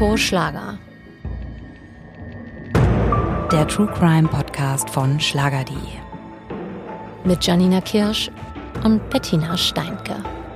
Soko Schlager. Der True Crime Podcast von schlager.de. Mit Janina Kirsch und Bettina Steinke.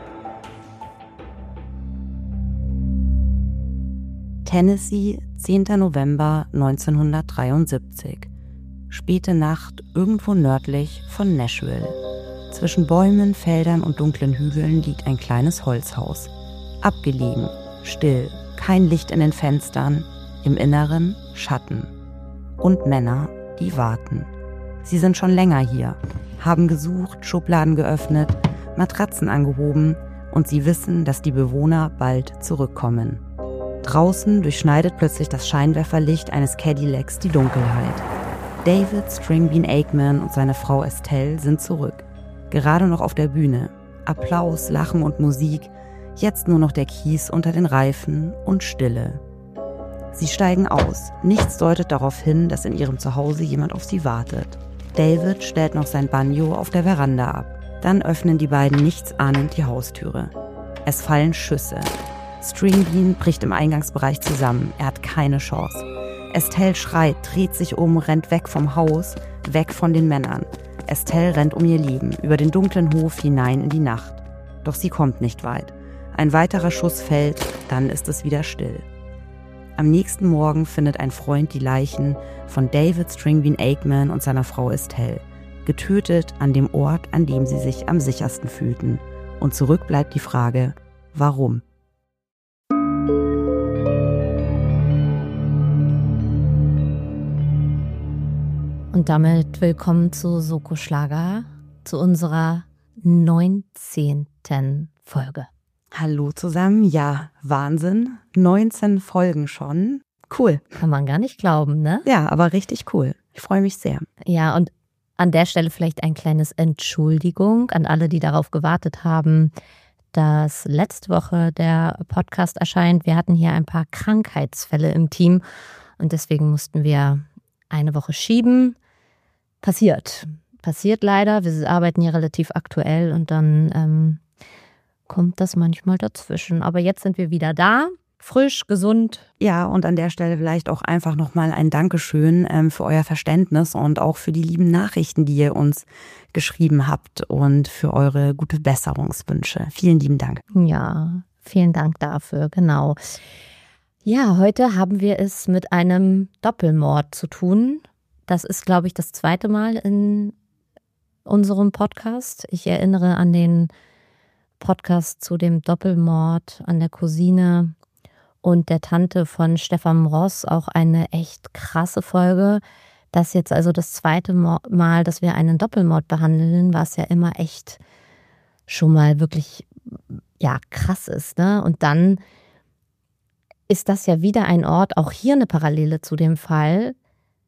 Tennessee, 10. November 1973. Späte Nacht irgendwo nördlich von Nashville. Zwischen Bäumen, Feldern und dunklen Hügeln liegt ein kleines Holzhaus. Abgelegen, still, kein Licht in den Fenstern, im Inneren Schatten. Und Männer, die warten. Sie sind schon länger hier, haben gesucht, Schubladen geöffnet, Matratzen angehoben und sie wissen, dass die Bewohner bald zurückkommen. Draußen durchschneidet plötzlich das Scheinwerferlicht eines Cadillacs die Dunkelheit. David Stringbean Aikman und seine Frau Estelle sind zurück. Gerade noch auf der Bühne. Applaus, Lachen und Musik. Jetzt nur noch der Kies unter den Reifen und Stille. Sie steigen aus. Nichts deutet darauf hin, dass in ihrem Zuhause jemand auf sie wartet. David stellt noch sein Banjo auf der Veranda ab. Dann öffnen die beiden nichtsahnend die Haustüre. Es fallen Schüsse. Stringbean bricht im Eingangsbereich zusammen. Er hat keine Chance. Estelle schreit, dreht sich um, rennt weg vom Haus, weg von den Männern. Estelle rennt um ihr Leben, über den dunklen Hof hinein in die Nacht. Doch sie kommt nicht weit. Ein weiterer Schuss fällt, dann ist es wieder still. Am nächsten Morgen findet ein Freund die Leichen von David Stringbean Aikman und seiner Frau Estelle, getötet an dem Ort, an dem sie sich am sichersten fühlten. Und zurück bleibt die Frage, warum? Und damit willkommen zu Soko Schlager, zu unserer 19. Folge. Hallo zusammen, ja, Wahnsinn, 19 Folgen schon, cool. Kann man gar nicht glauben, ne? Ja, aber richtig cool, ich freue mich sehr. Ja, und an der Stelle vielleicht ein kleines Entschuldigung an alle, die darauf gewartet haben, dass letzte Woche der Podcast erscheint. Wir hatten hier ein paar Krankheitsfälle im Team und deswegen mussten wir eine Woche schieben. Passiert leider. Wir arbeiten hier relativ aktuell und dann kommt das manchmal dazwischen. Aber jetzt sind wir wieder da, frisch, gesund. Ja, und an der Stelle vielleicht auch einfach nochmal ein Dankeschön für euer Verständnis und auch für die lieben Nachrichten, die ihr uns geschrieben habt und für eure gute Besserungswünsche. Vielen lieben Dank. Ja, vielen Dank dafür, genau. Ja, heute haben wir es mit einem Doppelmord zu tun. Das ist, glaube ich, das zweite Mal in unserem Podcast. Ich erinnere an den Podcast zu dem Doppelmord an der Cousine und der Tante von Stefan Ross, auch eine echt krasse Folge. Das jetzt also das zweite Mal, dass wir einen Doppelmord behandeln, was ja immer echt schon mal wirklich ja krass ist, ne? Und dann ist das ja wieder ein Ort, auch hier eine Parallele zu dem Fall,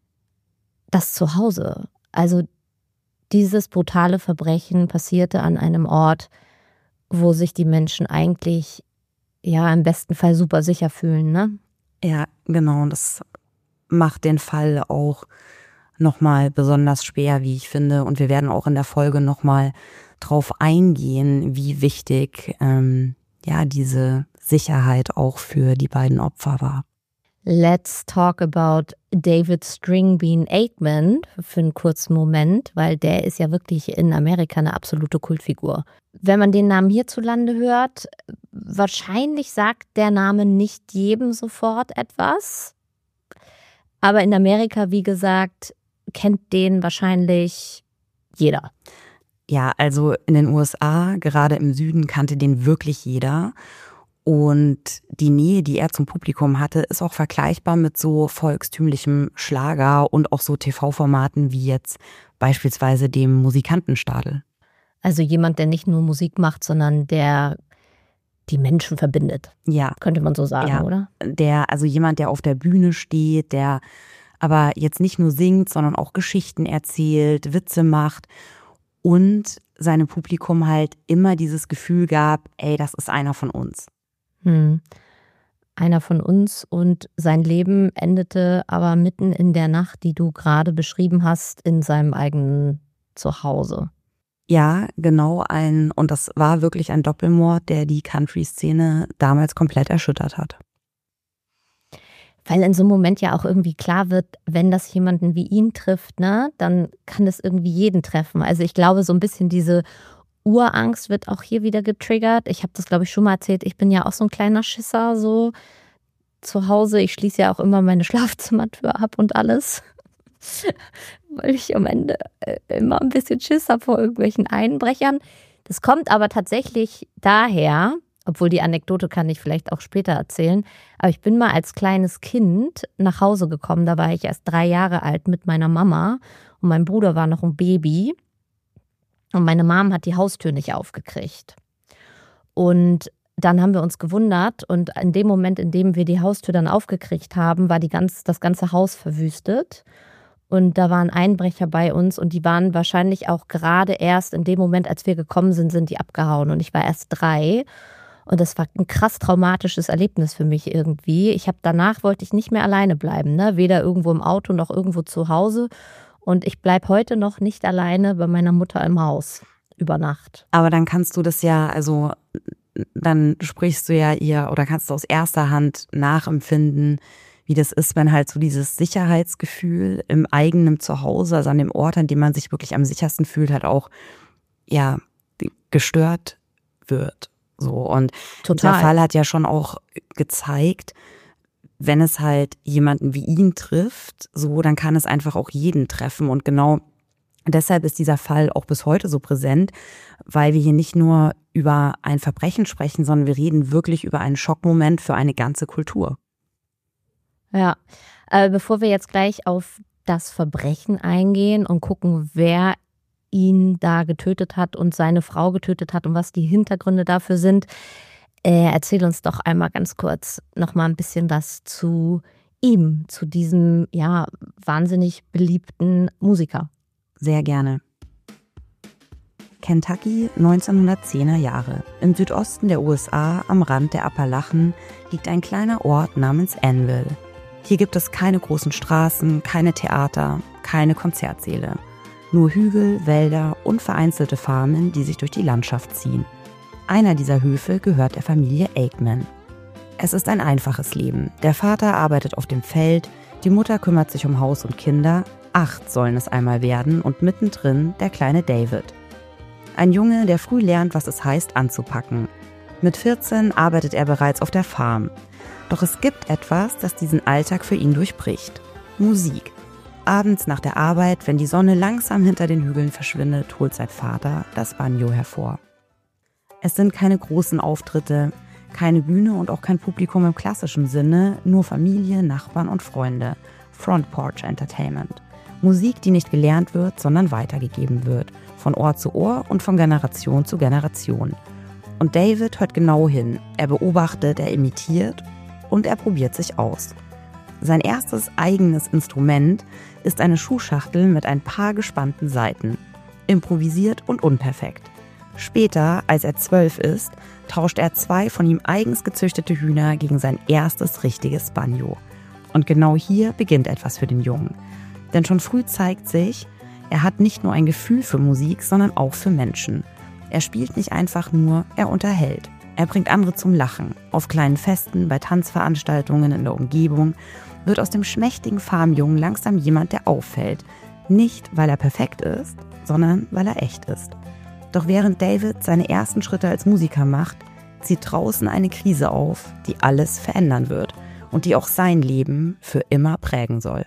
das Zuhause. Also dieses brutale Verbrechen passierte an einem Ort, wo sich die Menschen eigentlich ja im besten Fall super sicher fühlen, ne? Ja, genau. Und das macht den Fall auch nochmal besonders schwer, wie ich finde. Und wir werden auch in der Folge nochmal drauf eingehen, wie wichtig diese Sicherheit auch für die beiden Opfer war. Let's talk about David Stringbean Aikman für einen kurzen Moment, weil der ist ja wirklich in Amerika eine absolute Kultfigur. Wenn man den Namen hierzulande hört, wahrscheinlich sagt der Name nicht jedem sofort etwas. Aber in Amerika, wie gesagt, kennt den wahrscheinlich jeder. Ja, also in den USA, gerade im Süden, kannte den wirklich jeder. Und die Nähe, die er zum Publikum hatte, ist auch vergleichbar mit so volkstümlichem Schlager und auch so TV-Formaten wie jetzt beispielsweise dem Musikantenstadel. Also jemand, der nicht nur Musik macht, sondern der die Menschen verbindet. Ja. Könnte man so sagen, ja. Oder? Also jemand, der auf der Bühne steht, der aber jetzt nicht nur singt, sondern auch Geschichten erzählt, Witze macht und seinem Publikum halt immer dieses Gefühl gab, ey, das ist einer von uns. Einer von uns, und sein Leben endete aber mitten in der Nacht, die du gerade beschrieben hast, in seinem eigenen Zuhause. Ja, genau, und das war wirklich ein Doppelmord, der die Country-Szene damals komplett erschüttert hat. Weil in so einem Moment ja auch irgendwie klar wird, wenn das jemanden wie ihn trifft, ne, dann kann das irgendwie jeden treffen. Also ich glaube, so ein bisschen diese Urangst wird auch hier wieder getriggert. Ich habe das, glaube ich, schon mal erzählt. Ich bin ja auch so ein kleiner Schisser so zu Hause. Ich schließe ja auch immer meine Schlafzimmertür ab und alles, weil ich am Ende immer ein bisschen Schiss habe vor irgendwelchen Einbrechern. Das kommt aber tatsächlich daher, obwohl die Anekdote kann ich vielleicht auch später erzählen, aber ich bin mal als kleines Kind nach Hause gekommen, da war ich erst 3 Jahre alt mit meiner Mama und mein Bruder war noch ein Baby und meine Mom hat die Haustür nicht aufgekriegt. Und dann haben wir uns gewundert und in dem Moment, in dem wir die Haustür dann aufgekriegt haben, war das ganze Haus verwüstet. Und da waren Einbrecher bei uns und die waren wahrscheinlich auch gerade erst in dem Moment, als wir gekommen sind, sind die abgehauen. Und ich war erst 3. Und das war ein krass traumatisches Erlebnis für mich irgendwie. Danach wollte ich nicht mehr alleine bleiben, ne? Weder irgendwo im Auto noch irgendwo zu Hause. Und ich bleibe heute noch nicht alleine bei meiner Mutter im Haus über Nacht. Aber dann kannst du das ja, also dann sprichst du ja ihr oder kannst du aus erster Hand nachempfinden, wie das ist, wenn halt so dieses Sicherheitsgefühl im eigenen Zuhause, also an dem Ort, an dem man sich wirklich am sichersten fühlt, halt auch ja gestört wird. So, und Total. Der Fall hat ja schon auch gezeigt, wenn es halt jemanden wie ihn trifft, so, dann kann es einfach auch jeden treffen. Und genau deshalb ist dieser Fall auch bis heute so präsent, weil wir hier nicht nur über ein Verbrechen sprechen, sondern wir reden wirklich über einen Schockmoment für eine ganze Kultur. Ja, bevor wir jetzt gleich auf das Verbrechen eingehen und gucken, wer ihn da getötet hat und seine Frau getötet hat und was die Hintergründe dafür sind, erzähl uns doch einmal ganz kurz noch mal ein bisschen was zu ihm, zu diesem ja wahnsinnig beliebten Musiker. Sehr gerne. Kentucky, 1910er Jahre. Im Südosten der USA, am Rand der Appalachen, liegt ein kleiner Ort namens Annville. Hier gibt es keine großen Straßen, keine Theater, keine Konzertsäle. Nur Hügel, Wälder und vereinzelte Farmen, die sich durch die Landschaft ziehen. Einer dieser Höfe gehört der Familie Aikman. Es ist ein einfaches Leben. Der Vater arbeitet auf dem Feld, die Mutter kümmert sich um Haus und Kinder, 8 sollen es einmal werden und mittendrin der kleine David. Ein Junge, der früh lernt, was es heißt, anzupacken. Mit 14 arbeitet er bereits auf der Farm. Doch es gibt etwas, das diesen Alltag für ihn durchbricht. Musik. Abends nach der Arbeit, wenn die Sonne langsam hinter den Hügeln verschwindet, holt sein Vater das Banjo hervor. Es sind keine großen Auftritte, keine Bühne und auch kein Publikum im klassischen Sinne, nur Familie, Nachbarn und Freunde. Front Porch Entertainment. Musik, die nicht gelernt wird, sondern weitergegeben wird. Von Ohr zu Ohr und von Generation zu Generation. Und David hört genau hin. Er beobachtet, er imitiert und er probiert sich aus. Sein erstes eigenes Instrument ist eine Schuhschachtel mit ein paar gespannten Saiten. Improvisiert und unperfekt. Später, als er 12 ist, tauscht er 2 von ihm eigens gezüchtete Hühner gegen sein erstes richtiges Banjo. Und genau hier beginnt etwas für den Jungen. Denn schon früh zeigt sich, er hat nicht nur ein Gefühl für Musik, sondern auch für Menschen. Er spielt nicht einfach nur, er unterhält. Er bringt andere zum Lachen. Auf kleinen Festen, bei Tanzveranstaltungen in der Umgebung wird aus dem schmächtigen Farmjungen langsam jemand, der auffällt. Nicht, weil er perfekt ist, sondern weil er echt ist. Doch während David seine ersten Schritte als Musiker macht, zieht draußen eine Krise auf, die alles verändern wird und die auch sein Leben für immer prägen soll.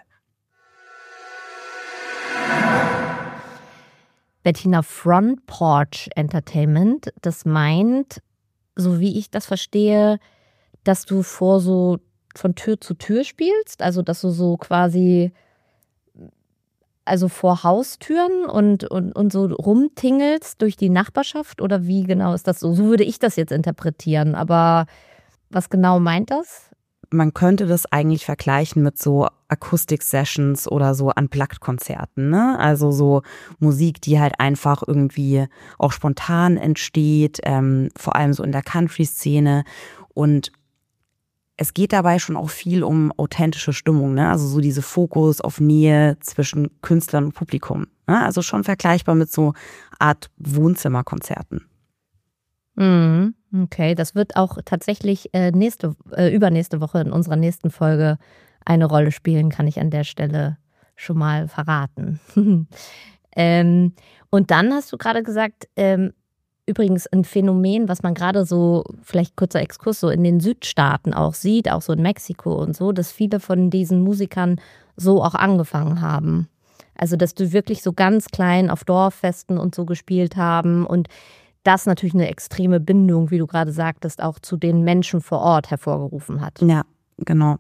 Bettina, Front Porch Entertainment, das meint, so wie ich das verstehe, dass du von Tür zu Tür spielst, also dass du so quasi, also vor Haustüren und so rumtingelst durch die Nachbarschaft, oder wie genau ist das so? So würde ich das jetzt interpretieren, aber was genau meint das? Man könnte das eigentlich vergleichen mit so Akustik-Sessions oder so Unplugged-Konzerten, ne? Also so Musik, die halt einfach irgendwie auch spontan entsteht, vor allem so in der Country-Szene. Und es geht dabei schon auch viel um authentische Stimmung, ne? Also so diese Fokus auf Nähe zwischen Künstlern und Publikum, ne? Also schon vergleichbar mit so Art Wohnzimmerkonzerten. Okay, das wird auch tatsächlich übernächste Woche in unserer nächsten Folge eine Rolle spielen, kann ich an der Stelle schon mal verraten. Und dann hast du gerade gesagt, übrigens ein Phänomen, was man gerade so, vielleicht kurzer Exkurs, so in den Südstaaten auch sieht, auch so in Mexiko und so, dass viele von diesen Musikern so auch angefangen haben. Also, dass du wirklich so ganz klein auf Dorffesten und so gespielt haben und das natürlich eine extreme Bindung, wie du gerade sagtest, auch zu den Menschen vor Ort hervorgerufen hat. Ja, genau.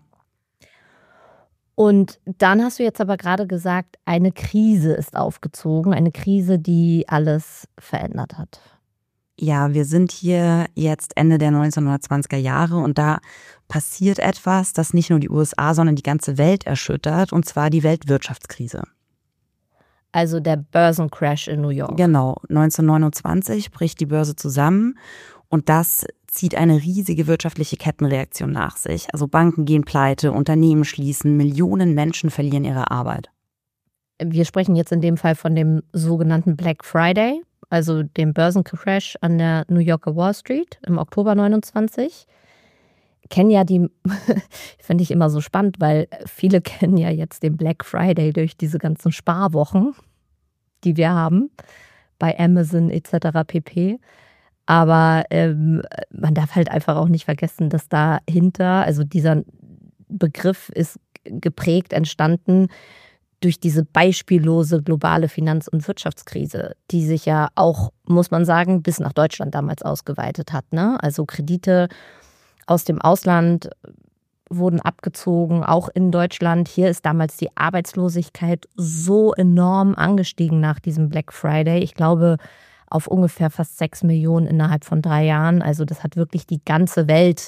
Und dann hast du jetzt aber gerade gesagt, eine Krise ist aufgezogen, eine Krise, die alles verändert hat. Ja, wir sind hier jetzt Ende der 1920er Jahre und da passiert etwas, das nicht nur die USA, sondern die ganze Welt erschüttert, und zwar die Weltwirtschaftskrise. Also der Börsencrash in New York. Genau, 1929 bricht die Börse zusammen und das zieht eine riesige wirtschaftliche Kettenreaktion nach sich. Also Banken gehen pleite, Unternehmen schließen, Millionen Menschen verlieren ihre Arbeit. Wir sprechen jetzt in dem Fall von dem sogenannten Black Friday, also dem Börsencrash an der New Yorker Wall Street im Oktober 29. Kennen ja die, finde ich immer so spannend, weil viele kennen ja jetzt den Black Friday durch diese ganzen Sparwochen, die wir haben, bei Amazon etc. pp. Aber man darf halt einfach auch nicht vergessen, dass dahinter, also dieser Begriff ist geprägt, entstanden durch diese beispiellose globale Finanz- und Wirtschaftskrise, die sich ja auch, muss man sagen, bis nach Deutschland damals ausgeweitet hat, ne? Also Kredite aus dem Ausland wurden abgezogen, auch in Deutschland. Hier ist damals die Arbeitslosigkeit so enorm angestiegen nach diesem Black Friday. Ich glaube, auf ungefähr fast 6 Millionen innerhalb von 3 Jahren. Also das hat wirklich die ganze Welt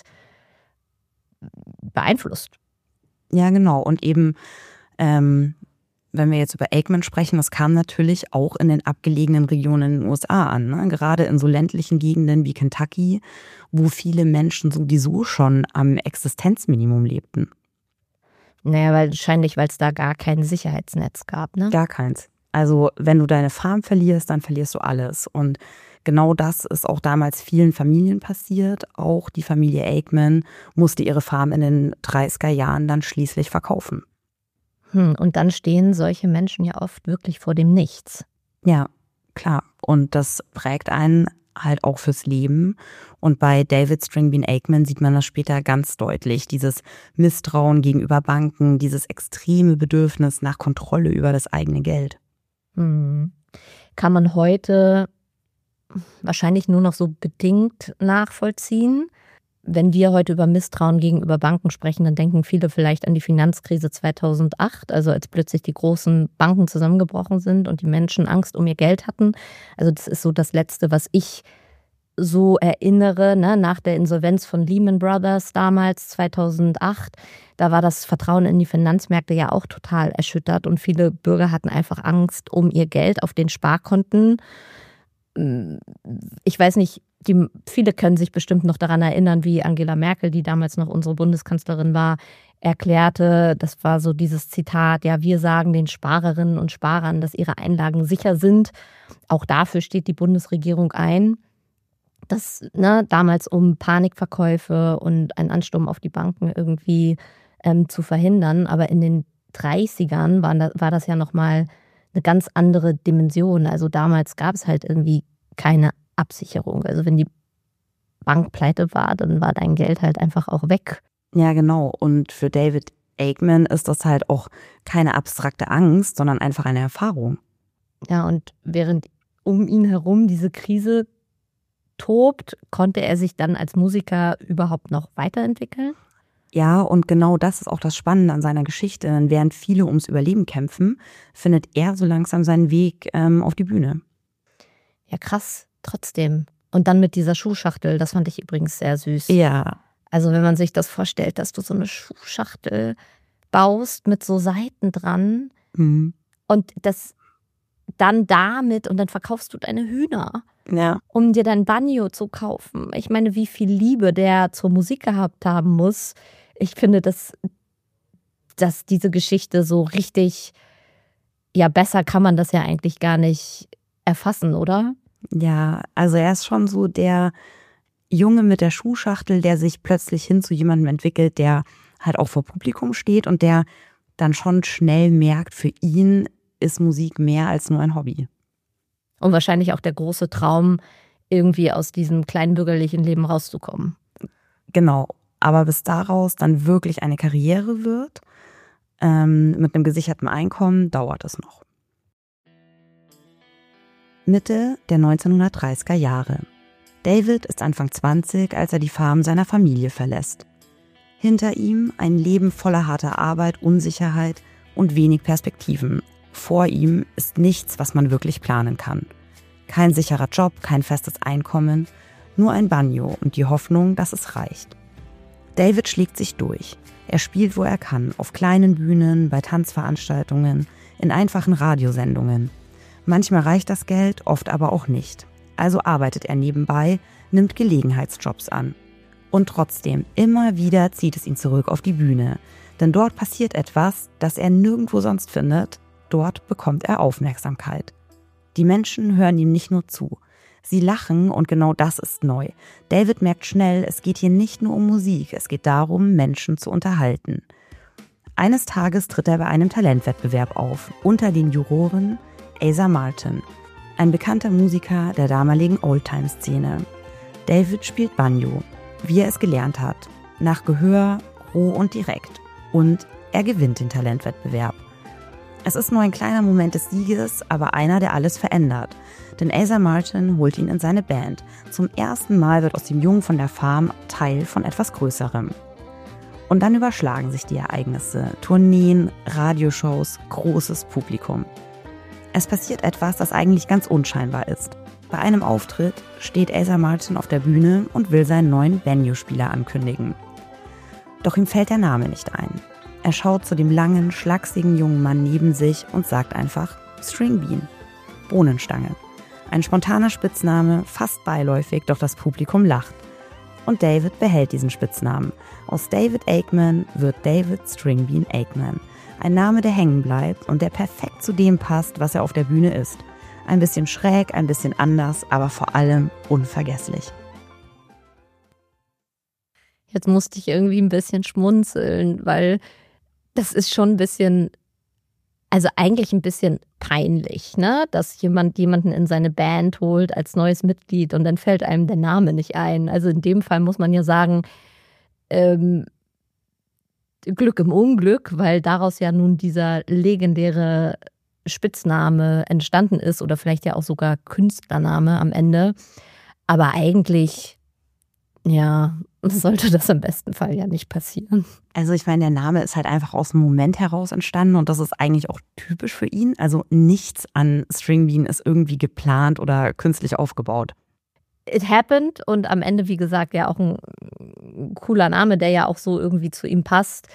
beeinflusst. Ja, genau. Und eben, wenn wir jetzt über Aikman sprechen, das kam natürlich auch in den abgelegenen Regionen in den USA an, ne? Gerade in so ländlichen Gegenden wie Kentucky, wo viele Menschen sowieso schon am Existenzminimum lebten. Naja, wahrscheinlich, weil es da gar kein Sicherheitsnetz gab, ne? Gar keins. Also wenn du deine Farm verlierst, dann verlierst du alles. Und genau das ist auch damals vielen Familien passiert. Auch die Familie Aikman musste ihre Farm in den 30er Jahren dann schließlich verkaufen. Und dann stehen solche Menschen ja oft wirklich vor dem Nichts. Ja, klar. Und das prägt einen halt auch fürs Leben. Und bei David Stringbean Aikman sieht man das später ganz deutlich. Dieses Misstrauen gegenüber Banken, dieses extreme Bedürfnis nach Kontrolle über das eigene Geld. Kann man heute wahrscheinlich nur noch so bedingt nachvollziehen. Wenn wir heute über Misstrauen gegenüber Banken sprechen, dann denken viele vielleicht an die Finanzkrise 2008, also als plötzlich die großen Banken zusammengebrochen sind und die Menschen Angst um ihr Geld hatten. Also das ist so das Letzte, was ich so erinnere, ne? Nach der Insolvenz von Lehman Brothers damals 2008. Da war das Vertrauen in die Finanzmärkte ja auch total erschüttert und viele Bürger hatten einfach Angst um ihr Geld auf den Sparkonten. Ich weiß nicht, viele können sich bestimmt noch daran erinnern, wie Angela Merkel, die damals noch unsere Bundeskanzlerin war, erklärte, das war so dieses Zitat, ja, wir sagen den Sparerinnen und Sparern, dass ihre Einlagen sicher sind. Auch dafür steht die Bundesregierung ein. Das, ne, damals um Panikverkäufe und einen Ansturm auf die Banken irgendwie zu verhindern. Aber in den 30ern war das ja nochmal eine ganz andere Dimension. Also damals gab es halt irgendwie keine Absicherung. Also wenn die Bank pleite war, dann war dein Geld halt einfach auch weg. Ja, genau. Und für David Aikman ist das halt auch keine abstrakte Angst, sondern einfach eine Erfahrung. Ja, und während um ihn herum diese Krise tobt, konnte er sich dann als Musiker überhaupt noch weiterentwickeln? Ja, und genau das ist auch das Spannende an seiner Geschichte. Während viele ums Überleben kämpfen, findet er so langsam seinen Weg auf die Bühne. Ja, krass, trotzdem. Und dann mit dieser Schuhschachtel, das fand ich übrigens sehr süß. Ja. Also wenn man sich das vorstellt, dass du so eine Schuhschachtel baust mit so Seiten dran und das dann damit und dann verkaufst du deine Hühner, um dir dein Banjo zu kaufen. Ich meine, wie viel Liebe der zur Musik gehabt haben muss. Ich finde, dass diese Geschichte so richtig, ja, besser kann man das ja eigentlich gar nicht erfassen, oder? Ja, also er ist schon so der Junge mit der Schuhschachtel, der sich plötzlich hin zu jemandem entwickelt, der halt auch vor Publikum steht und der dann schon schnell merkt, für ihn ist Musik mehr als nur ein Hobby. Und wahrscheinlich auch der große Traum, irgendwie aus diesem kleinbürgerlichen Leben rauszukommen. Genau, aber bis daraus dann wirklich eine Karriere wird, mit einem gesicherten Einkommen, dauert es noch. Mitte der 1930er Jahre. David ist Anfang 20, als er die Farm seiner Familie verlässt. Hinter ihm ein Leben voller harter Arbeit, Unsicherheit und wenig Perspektiven. Vor ihm ist nichts, was man wirklich planen kann. Kein sicherer Job, kein festes Einkommen, nur ein Banjo und die Hoffnung, dass es reicht. David schlägt sich durch. Er spielt, wo er kann, auf kleinen Bühnen, bei Tanzveranstaltungen, in einfachen Radiosendungen. Manchmal reicht das Geld, oft aber auch nicht. Also arbeitet er nebenbei, nimmt Gelegenheitsjobs an. Und trotzdem, immer wieder zieht es ihn zurück auf die Bühne. Denn dort passiert etwas, das er nirgendwo sonst findet. Dort bekommt er Aufmerksamkeit. Die Menschen hören ihm nicht nur zu. Sie lachen und genau das ist neu. David merkt schnell, es geht hier nicht nur um Musik, es geht darum, Menschen zu unterhalten. Eines Tages tritt er bei einem Talentwettbewerb auf, unter den Juroren Asa Martin, ein bekannter Musiker der damaligen Oldtime-Szene. David spielt Banjo, wie er es gelernt hat, nach Gehör, roh und direkt. Und er gewinnt den Talentwettbewerb. Es ist nur ein kleiner Moment des Sieges, aber einer, der alles verändert. Denn Asa Martin holt ihn in seine Band. Zum ersten Mal wird aus dem Jungen von der Farm Teil von etwas Größerem. Und dann überschlagen sich die Ereignisse. Tourneen, Radioshows, großes Publikum. Es passiert etwas, das eigentlich ganz unscheinbar ist. Bei einem Auftritt steht Asa Martin auf der Bühne und will seinen neuen Banjo-Spieler ankündigen. Doch ihm fällt der Name nicht ein. Er schaut zu dem langen, schlachsigen jungen Mann neben sich und sagt einfach String Bean, Bohnenstange. Ein spontaner Spitzname, fast beiläufig, doch das Publikum lacht. Und David behält diesen Spitznamen. Aus David Aikman wird David Stringbean Aikman. Ein Name, der hängen bleibt und der perfekt zu dem passt, was er auf der Bühne ist. Ein bisschen schräg, ein bisschen anders, aber vor allem unvergesslich. Jetzt musste ich irgendwie ein bisschen schmunzeln, weil das ist schon ein bisschen, also eigentlich ein bisschen peinlich, ne? Dass jemanden in seine Band holt als neues Mitglied und dann fällt einem der Name nicht ein. Also in dem Fall muss man ja sagen, Glück im Unglück, weil daraus ja nun dieser legendäre Spitzname entstanden ist oder vielleicht ja auch sogar Künstlername am Ende. Aber eigentlich, ja, sollte das im besten Fall ja nicht passieren. Also ich meine, der Name ist halt einfach aus dem Moment heraus entstanden und das ist eigentlich auch typisch für ihn. Also nichts an String Bean ist irgendwie geplant oder künstlich aufgebaut. It happened und am Ende, wie gesagt, ja auch ein cooler Name, der ja auch so irgendwie zu ihm passt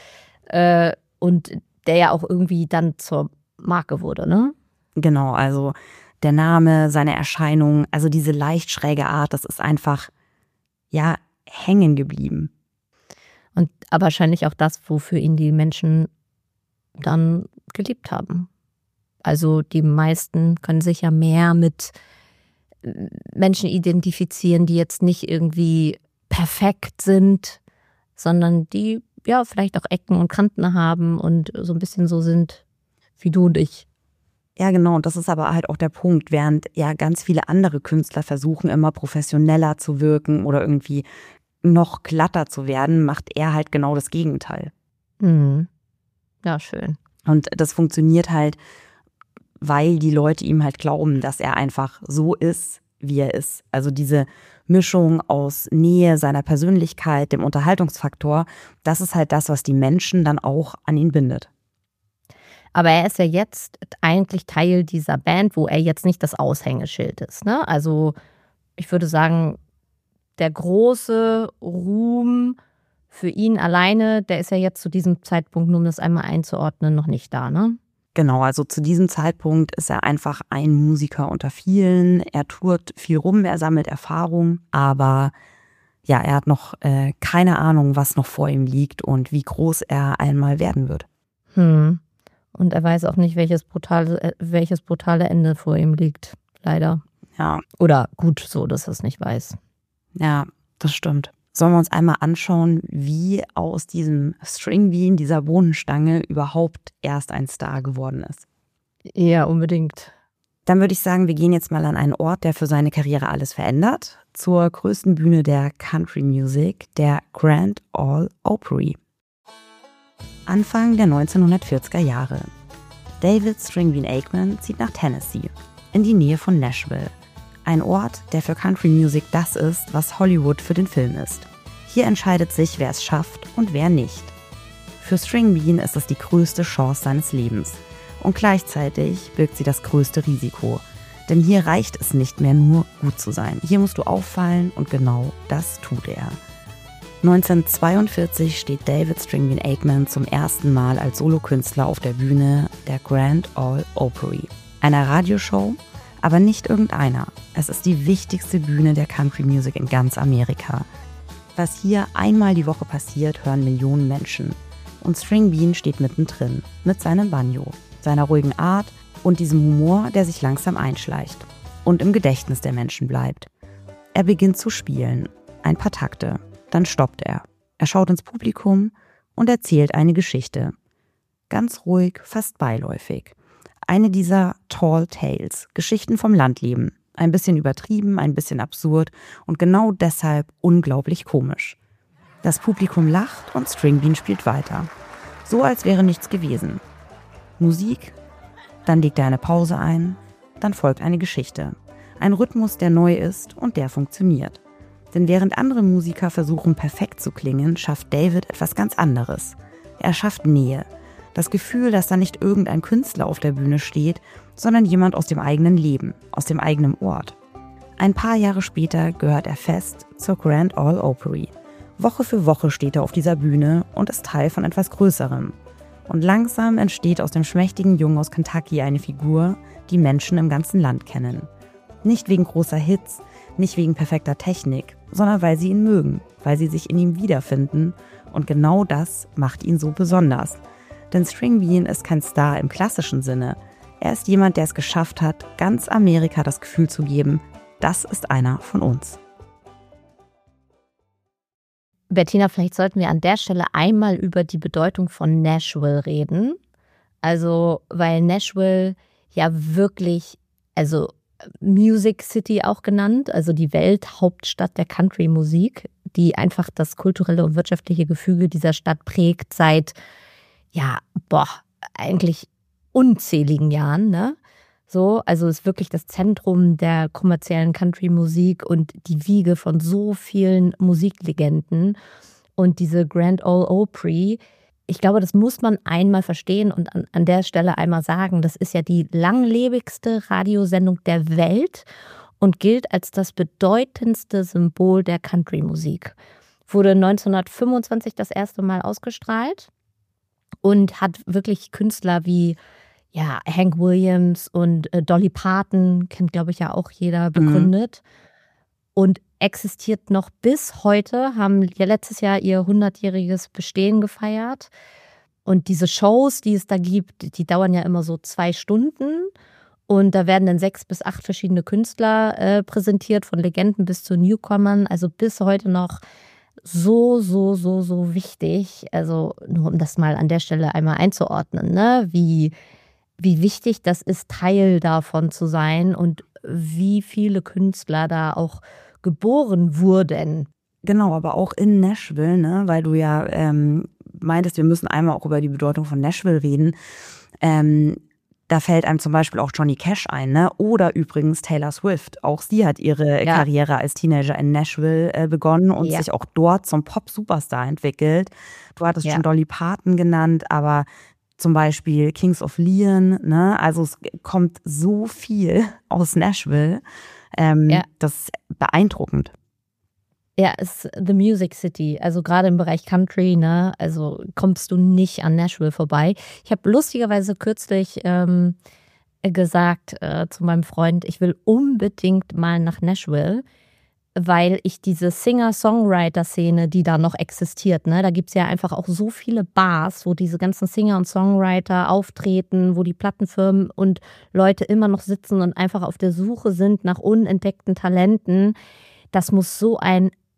und der ja auch irgendwie dann zur Marke wurde, ne? Genau, also der Name, seine Erscheinung, also diese leicht schräge Art, das ist einfach, ja, hängen geblieben. Und aber wahrscheinlich auch das, wofür ihn die Menschen dann geliebt haben. Also die meisten können sich ja mehr mit Menschen identifizieren, die jetzt nicht irgendwie perfekt sind, sondern die ja vielleicht auch Ecken und Kanten haben und so ein bisschen so sind wie du und ich. Ja, genau. Und das ist aber halt auch der Punkt, während ja ganz viele andere Künstler versuchen, immer professioneller zu wirken oder irgendwie noch glatter zu werden, macht er halt genau das Gegenteil. Mhm. Ja, schön. Und das funktioniert halt, weil die Leute ihm halt glauben, dass er einfach so ist, wie er ist. Also diese Mischung aus Nähe seiner Persönlichkeit, dem Unterhaltungsfaktor, das ist halt das, was die Menschen dann auch an ihn bindet. Aber er ist ja jetzt eigentlich Teil dieser Band, wo er jetzt nicht das Aushängeschild ist, ne? Also ich würde sagen, der große Ruhm für ihn alleine, der ist ja jetzt zu diesem Zeitpunkt, nur um das einmal einzuordnen, noch nicht da, ne? Genau, also zu diesem Zeitpunkt ist er einfach ein Musiker unter vielen. Er tourt viel rum, er sammelt Erfahrung, aber ja, er hat noch keine Ahnung, was noch vor ihm liegt und wie groß er einmal werden wird. Und er weiß auch nicht, welches brutale Ende vor ihm liegt, leider. Ja. Oder gut so, dass er es nicht weiß. Ja, das stimmt. sollen wir uns einmal anschauen, wie aus diesem String Bean, dieser Bohnenstange, überhaupt erst ein Star geworden ist. Ja, unbedingt. Dann würde ich sagen, wir gehen jetzt mal an einen Ort, der für seine Karriere alles verändert, zur größten Bühne der Country Music, der Grand Ole Opry. Anfang der 1940er Jahre. David Stringbean Aikman zieht nach Tennessee, in die Nähe von Nashville. Ein Ort, der für Country Music das ist, was Hollywood für den Film ist. Hier entscheidet sich, wer es schafft und wer nicht. Für Stringbean ist es die größte Chance seines Lebens. Und gleichzeitig birgt sie das größte Risiko. Denn hier reicht es nicht mehr nur gut zu sein. Hier musst du auffallen und genau das tut er. 1942 steht David Stringbean Aikman zum ersten Mal als Solokünstler auf der Bühne der Grand Ole Opry, einer Radioshow, aber nicht irgendeiner. Es ist die wichtigste Bühne der Country Music in ganz Amerika. Was hier einmal die Woche passiert, hören Millionen Menschen. Und Stringbean steht mittendrin, mit seinem Banjo, seiner ruhigen Art und diesem Humor, der sich langsam einschleicht und im Gedächtnis der Menschen bleibt. Er beginnt zu spielen, ein paar Takte. Dann stoppt er. Er schaut ins Publikum und erzählt eine Geschichte. Ganz ruhig, fast beiläufig. Eine dieser Tall Tales, Geschichten vom Landleben. Ein bisschen übertrieben, ein bisschen absurd und genau deshalb unglaublich komisch. Das Publikum lacht und Stringbean spielt weiter. So als wäre nichts gewesen. Musik, dann legt er eine Pause ein, dann folgt eine Geschichte. Ein Rhythmus, der neu ist und der funktioniert. Denn während andere Musiker versuchen, perfekt zu klingen, schafft David etwas ganz anderes. Er schafft Nähe. Das Gefühl, dass da nicht irgendein Künstler auf der Bühne steht, sondern jemand aus dem eigenen Leben, aus dem eigenen Ort. Ein paar Jahre später gehört er fest zur Grand Ole Opry. Woche für Woche steht er auf dieser Bühne und ist Teil von etwas Größerem. Und langsam entsteht aus dem schmächtigen Jungen aus Kentucky eine Figur, die Menschen im ganzen Land kennen. Nicht wegen großer Hits, nicht wegen perfekter Technik, sondern weil sie ihn mögen, weil sie sich in ihm wiederfinden. Und genau das macht ihn so besonders. Denn Stringbean ist kein Star im klassischen Sinne. Er ist jemand, der es geschafft hat, ganz Amerika das Gefühl zu geben, das ist einer von uns. Bettina, vielleicht sollten wir an der Stelle einmal über die Bedeutung von Nashville reden. Also, weil Nashville ja wirklich, also Music City auch genannt, also die Welthauptstadt der Country-Musik, die einfach das kulturelle und wirtschaftliche Gefüge dieser Stadt prägt seit, eigentlich unzähligen Jahren, ne? So, also ist wirklich das Zentrum der kommerziellen Country-Musik und die Wiege von so vielen Musiklegenden. Und diese Grand Ole Opry, ich glaube, das muss man einmal verstehen und an der Stelle einmal sagen, das ist ja die langlebigste Radiosendung der Welt und gilt als das bedeutendste Symbol der Country-Musik. Wurde 1925 das erste Mal ausgestrahlt und hat wirklich Künstler wie Hank Williams und Dolly Parton, kennt glaube ich ja auch jeder, begründet. Und existiert noch bis heute, haben ja letztes Jahr ihr 100-jähriges Bestehen gefeiert. Und diese Shows, die es da gibt, die dauern ja immer so 2 Stunden. Und da werden dann 6 bis 8 verschiedene Künstler präsentiert, von Legenden bis zu Newcomern. Also bis heute noch so wichtig. Also nur um das mal an der Stelle einmal einzuordnen, ne? Wie wichtig das ist, Teil davon zu sein und wie viele Künstler da auch geboren wurden. Genau, aber auch in Nashville, ne, weil du ja meintest, wir müssen einmal auch über die Bedeutung von Nashville reden. Da fällt einem zum Beispiel auch Johnny Cash ein, ne? Oder übrigens Taylor Swift. Auch sie hat ihre Karriere als Teenager in Nashville begonnen und sich auch dort zum Pop-Superstar entwickelt. Du hattest schon Dolly Parton genannt, aber zum Beispiel Kings of Leon, ne? Also es kommt so viel aus Nashville. Das ist beeindruckend. Ja, es ist the Music City, also gerade im Bereich Country, ne? Also kommst du nicht an Nashville vorbei. Ich habe lustigerweise kürzlich gesagt zu meinem Freund, ich will unbedingt mal nach Nashville, weil ich diese Singer-Songwriter-Szene, die da noch existiert, ne, da gibt es ja einfach auch so viele Bars, wo diese ganzen Singer und Songwriter auftreten, wo die Plattenfirmen und Leute immer noch sitzen und einfach auf der Suche sind nach unentdeckten Talenten. Das muss so ein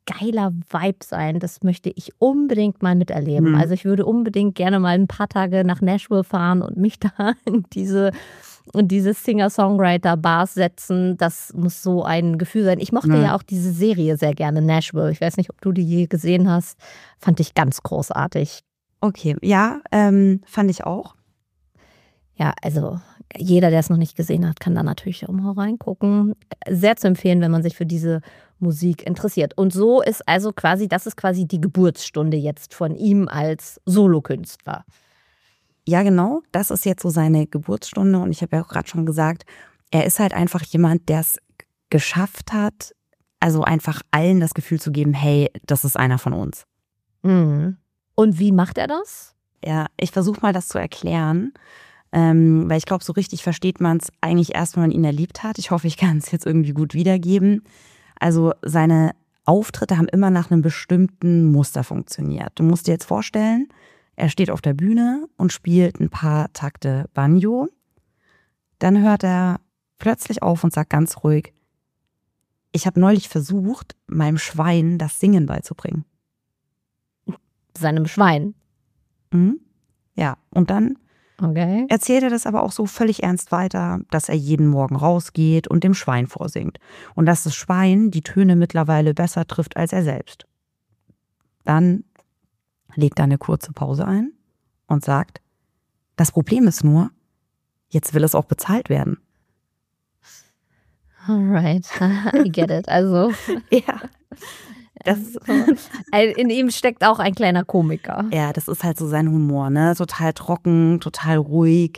geiler Vibe sein. Das möchte ich unbedingt mal miterleben. Also ich würde unbedingt gerne mal ein paar Tage nach Nashville fahren und mich da in diese Singer-Songwriter-Bars setzen. Das muss so ein Gefühl sein. Ich mochte ja auch diese Serie sehr gerne, Nashville. Ich weiß nicht, ob du die je gesehen hast. Fand ich ganz großartig. Okay, ja, fand ich auch. Ja, also jeder, der es noch nicht gesehen hat, kann da natürlich auch mal reingucken. Sehr zu empfehlen, wenn man sich für diese Musik interessiert. Und so ist also das ist quasi die Geburtsstunde jetzt von ihm als Solokünstler. Ja, genau. Das ist jetzt so seine Geburtsstunde. Und ich habe ja auch gerade schon gesagt, er ist halt einfach jemand, der es geschafft hat, also einfach allen das Gefühl zu geben, hey, das ist einer von uns. Mhm. Und wie macht er das? Ja, ich versuche mal das zu erklären. Weil ich glaube, so richtig versteht man es eigentlich erst, wenn man ihn erlebt hat. Ich hoffe, ich kann es jetzt irgendwie gut wiedergeben. Also seine Auftritte haben immer nach einem bestimmten Muster funktioniert. Du musst dir jetzt vorstellen, er steht auf der Bühne und spielt ein paar Takte Banjo. Dann hört er plötzlich auf und sagt ganz ruhig, ich habe neulich versucht, meinem Schwein das Singen beizubringen. Seinem Schwein? Mhm. Ja, und dann okay. Erzählt er das aber auch so völlig ernst weiter, dass er jeden Morgen rausgeht und dem Schwein vorsingt. Und dass das Schwein die Töne mittlerweile besser trifft als er selbst. Dann legt er eine kurze Pause ein und sagt, das Problem ist nur, jetzt will es auch bezahlt werden. Alright, I get it. Also, ja. In ihm steckt auch ein kleiner Komiker. Ja, das ist halt so sein Humor, ne? Total trocken, total ruhig.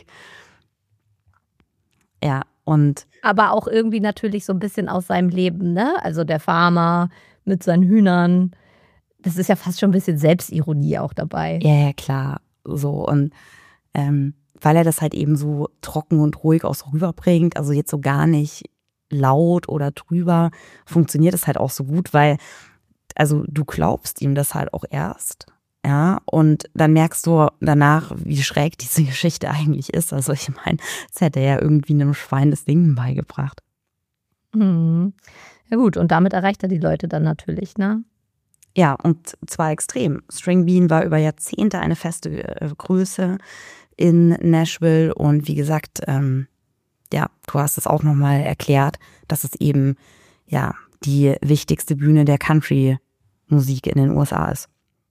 Ja, und. Aber auch irgendwie natürlich so ein bisschen aus seinem Leben, ne? Also der Farmer mit seinen Hühnern. Das ist ja fast schon ein bisschen Selbstironie auch dabei. Ja, klar. So. Und weil er das halt eben so trocken und ruhig auch so rüberbringt, also jetzt so gar nicht laut oder drüber, funktioniert es halt auch so gut, weil also du glaubst ihm das halt auch erst, ja, und dann merkst du danach, wie schräg diese Geschichte eigentlich ist. Also ich meine, das hätte er ja irgendwie einem Schwein das Singen beigebracht. Mhm. Ja gut, und damit erreicht er die Leute dann natürlich, ne? Ja, und zwar extrem. String Bean war über Jahrzehnte eine feste Größe in Nashville und wie gesagt, ja, du hast es auch nochmal erklärt, dass es eben ja die wichtigste Bühne der Country-Musik in den USA ist.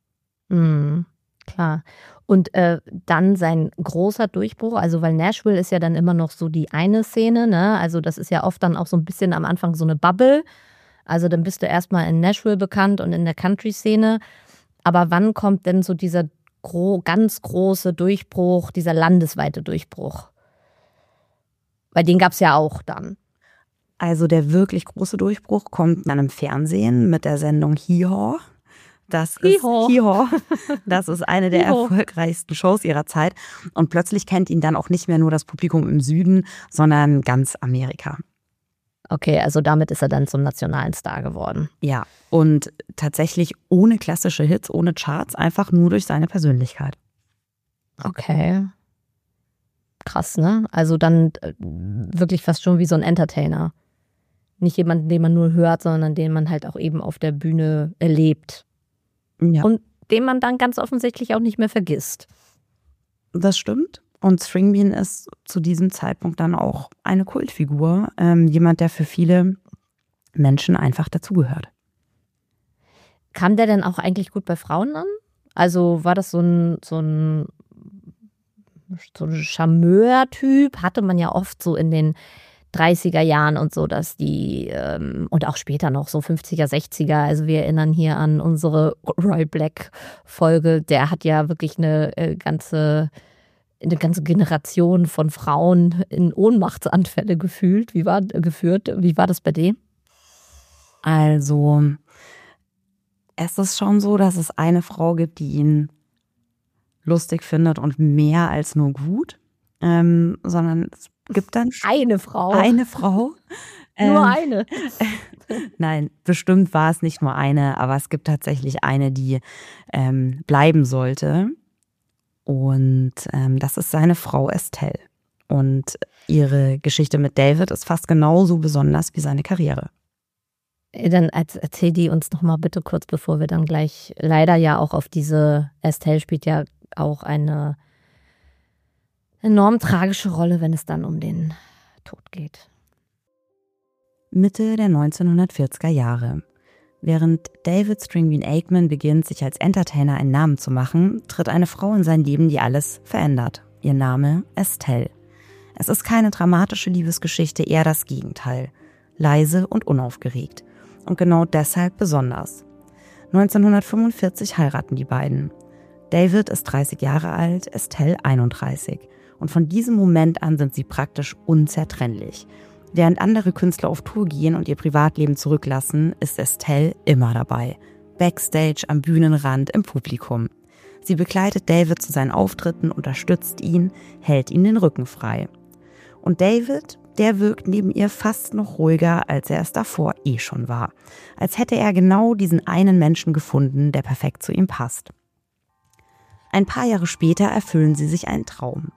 Klar. Und dann sein großer Durchbruch, also weil Nashville ist ja dann immer noch so die eine Szene, ne? Also das ist ja oft dann auch so ein bisschen am Anfang so eine Bubble. Also dann bist du erstmal in Nashville bekannt und in der Country-Szene. Aber wann kommt denn so dieser ganz große Durchbruch, dieser landesweite Durchbruch? Weil den gab es ja auch dann. Also der wirklich große Durchbruch kommt dann im Fernsehen mit der Sendung Hee Haw. Das ist eine der erfolgreichsten Shows ihrer Zeit. Und plötzlich kennt ihn dann auch nicht mehr nur das Publikum im Süden, sondern ganz Amerika. Okay, also damit ist er dann zum nationalen Star geworden. Ja, und tatsächlich ohne klassische Hits, ohne Charts, einfach nur durch seine Persönlichkeit. Okay. Krass, ne? Also dann wirklich fast schon wie so ein Entertainer. Nicht jemanden, den man nur hört, sondern den man halt auch eben auf der Bühne erlebt. Ja. Und den man dann ganz offensichtlich auch nicht mehr vergisst. Das stimmt. Und String Bean ist zu diesem Zeitpunkt dann auch eine Kultfigur. Jemand, der für viele Menschen einfach dazugehört. Kam der denn auch eigentlich gut bei Frauen an? Also war das so ein Charmeur-Typ? Hatte man ja oft so in den 30er Jahren und so, dass die, und auch später noch so 50er, 60er, also wir erinnern hier an unsere Roy Black-Folge, der hat ja wirklich eine ganze Generation von Frauen in Ohnmachtsanfälle geführt. Wie war das bei dem? Also, es ist schon so, dass es eine Frau gibt, die ihn lustig findet und mehr als nur gut, sondern es gibt dann eine Frau. Eine Frau. Nur eine. Nein, bestimmt war es nicht nur eine, aber es gibt tatsächlich eine, die bleiben sollte. Und das ist seine Frau Estelle. Und ihre Geschichte mit David ist fast genauso besonders wie seine Karriere. Dann erzähl die uns noch mal bitte kurz, bevor wir dann gleich leider ja auch auf diese, Estelle spielt ja auch eine enorm tragische Rolle, wenn es dann um den Tod geht. Mitte der 1940er Jahre. Während David Stringbean Aikman beginnt, sich als Entertainer einen Namen zu machen, tritt eine Frau in sein Leben, die alles verändert. Ihr Name Estelle. Es ist keine dramatische Liebesgeschichte, eher das Gegenteil. Leise und unaufgeregt. Und genau deshalb besonders. 1945 heiraten die beiden. David ist 30 Jahre alt, Estelle 31. Und von diesem Moment an sind sie praktisch unzertrennlich. Während andere Künstler auf Tour gehen und ihr Privatleben zurücklassen, ist Estelle immer dabei. Backstage, am Bühnenrand, im Publikum. Sie begleitet David zu seinen Auftritten, unterstützt ihn, hält ihm den Rücken frei. Und David, der wirkt neben ihr fast noch ruhiger, als er es davor schon war. Als hätte er genau diesen einen Menschen gefunden, der perfekt zu ihm passt. Ein paar Jahre später erfüllen sie sich einen Traum.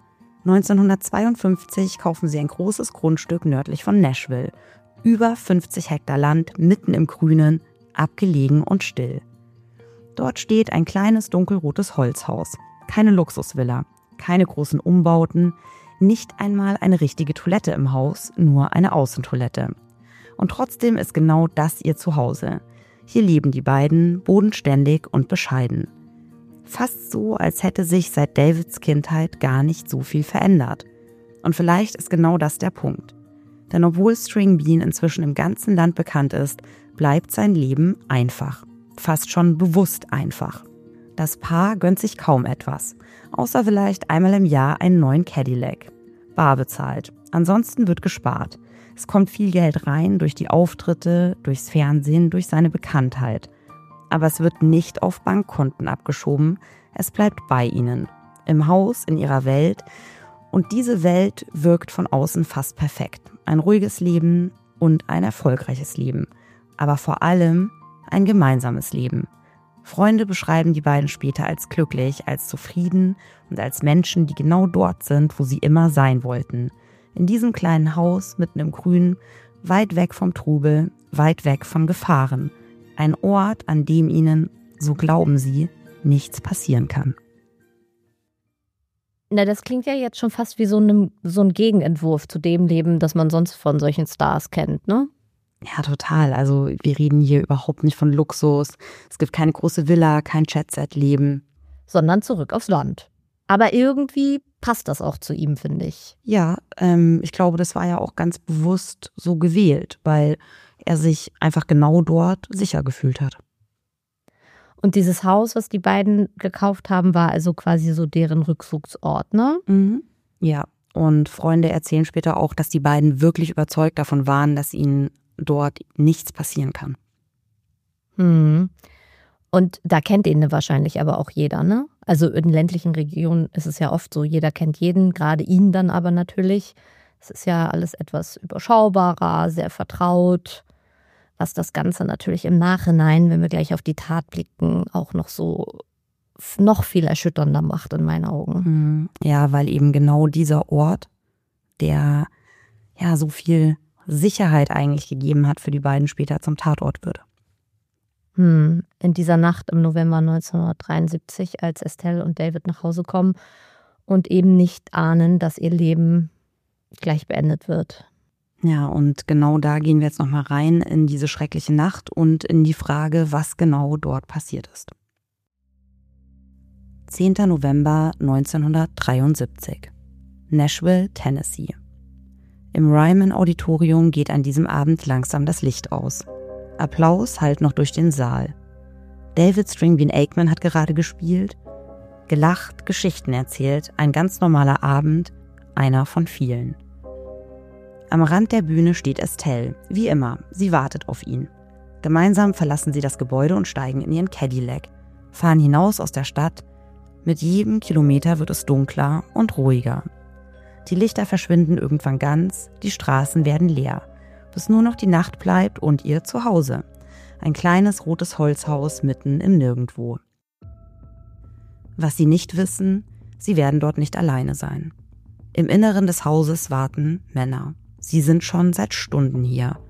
1952 kaufen sie ein großes Grundstück nördlich von Nashville. Über 50 Hektar Land, mitten im Grünen, abgelegen und still. Dort steht ein kleines dunkelrotes Holzhaus. Keine Luxusvilla, keine großen Umbauten, nicht einmal eine richtige Toilette im Haus, nur eine Außentoilette. Und trotzdem ist genau das ihr Zuhause. Hier leben die beiden bodenständig und bescheiden. Fast so, als hätte sich seit Davids Kindheit gar nicht so viel verändert. Und vielleicht ist genau das der Punkt. Denn obwohl Stringbean inzwischen im ganzen Land bekannt ist, bleibt sein Leben einfach. Fast schon bewusst einfach. Das Paar gönnt sich kaum etwas, außer vielleicht einmal im Jahr einen neuen Cadillac. Bar bezahlt. Ansonsten wird gespart. Es kommt viel Geld rein durch die Auftritte, durchs Fernsehen, durch seine Bekanntheit. Aber es wird nicht auf Bankkonten abgeschoben, es bleibt bei ihnen, im Haus, in ihrer Welt. Und diese Welt wirkt von außen fast perfekt. Ein ruhiges Leben und ein erfolgreiches Leben. Aber vor allem ein gemeinsames Leben. Freunde beschreiben die beiden später als glücklich, als zufrieden und als Menschen, die genau dort sind, wo sie immer sein wollten. In diesem kleinen Haus, mitten im Grün, weit weg vom Trubel, weit weg von Gefahren. Ein Ort, an dem ihnen, so glauben sie, nichts passieren kann. Na, das klingt ja jetzt schon fast wie so ein Gegenentwurf zu dem Leben, das man sonst von solchen Stars kennt, ne? Ja, total. Also wir reden hier überhaupt nicht von Luxus. Es gibt keine große Villa, kein Jet-Set-Leben. Sondern zurück aufs Land. Aber irgendwie passt das auch zu ihm, finde ich. Ja, ich glaube, das war ja auch ganz bewusst so gewählt, weil er sich einfach genau dort sicher gefühlt hat. Und dieses Haus, was die beiden gekauft haben, war also quasi so deren Rückzugsort, ne? Mhm. Ja, und Freunde erzählen später auch, dass die beiden wirklich überzeugt davon waren, dass ihnen dort nichts passieren kann. Und da kennt ihn wahrscheinlich aber auch jeder, ne? Also in ländlichen Regionen ist es ja oft so, jeder kennt jeden, gerade ihn dann aber natürlich. Es ist ja alles etwas überschaubarer, sehr vertraut, was das Ganze natürlich im Nachhinein, wenn wir gleich auf die Tat blicken, auch noch so noch viel erschütternder macht in meinen Augen. Ja, weil eben genau dieser Ort, der ja so viel Sicherheit eigentlich gegeben hat für die beiden, später zum Tatort wird. In dieser Nacht im November 1973, als Estelle und David nach Hause kommen und eben nicht ahnen, dass ihr Leben gleich beendet wird. Ja, und genau da gehen wir jetzt nochmal rein in diese schreckliche Nacht und in die Frage, was genau dort passiert ist. 10. November 1973. Nashville, Tennessee. Im Ryman Auditorium geht an diesem Abend langsam das Licht aus. Applaus hallt noch durch den Saal. David Stringbean Aikman hat gerade gespielt, gelacht, Geschichten erzählt, ein ganz normaler Abend, einer von vielen. Am Rand der Bühne steht Estelle, wie immer, sie wartet auf ihn. Gemeinsam verlassen sie das Gebäude und steigen in ihren Cadillac, fahren hinaus aus der Stadt. Mit jedem Kilometer wird es dunkler und ruhiger. Die Lichter verschwinden irgendwann ganz, die Straßen werden leer, bis nur noch die Nacht bleibt und ihr Zuhause. Ein kleines rotes Holzhaus mitten im Nirgendwo. Was sie nicht wissen, sie werden dort nicht alleine sein. Im Inneren des Hauses warten Männer. Sie sind schon seit Stunden hier.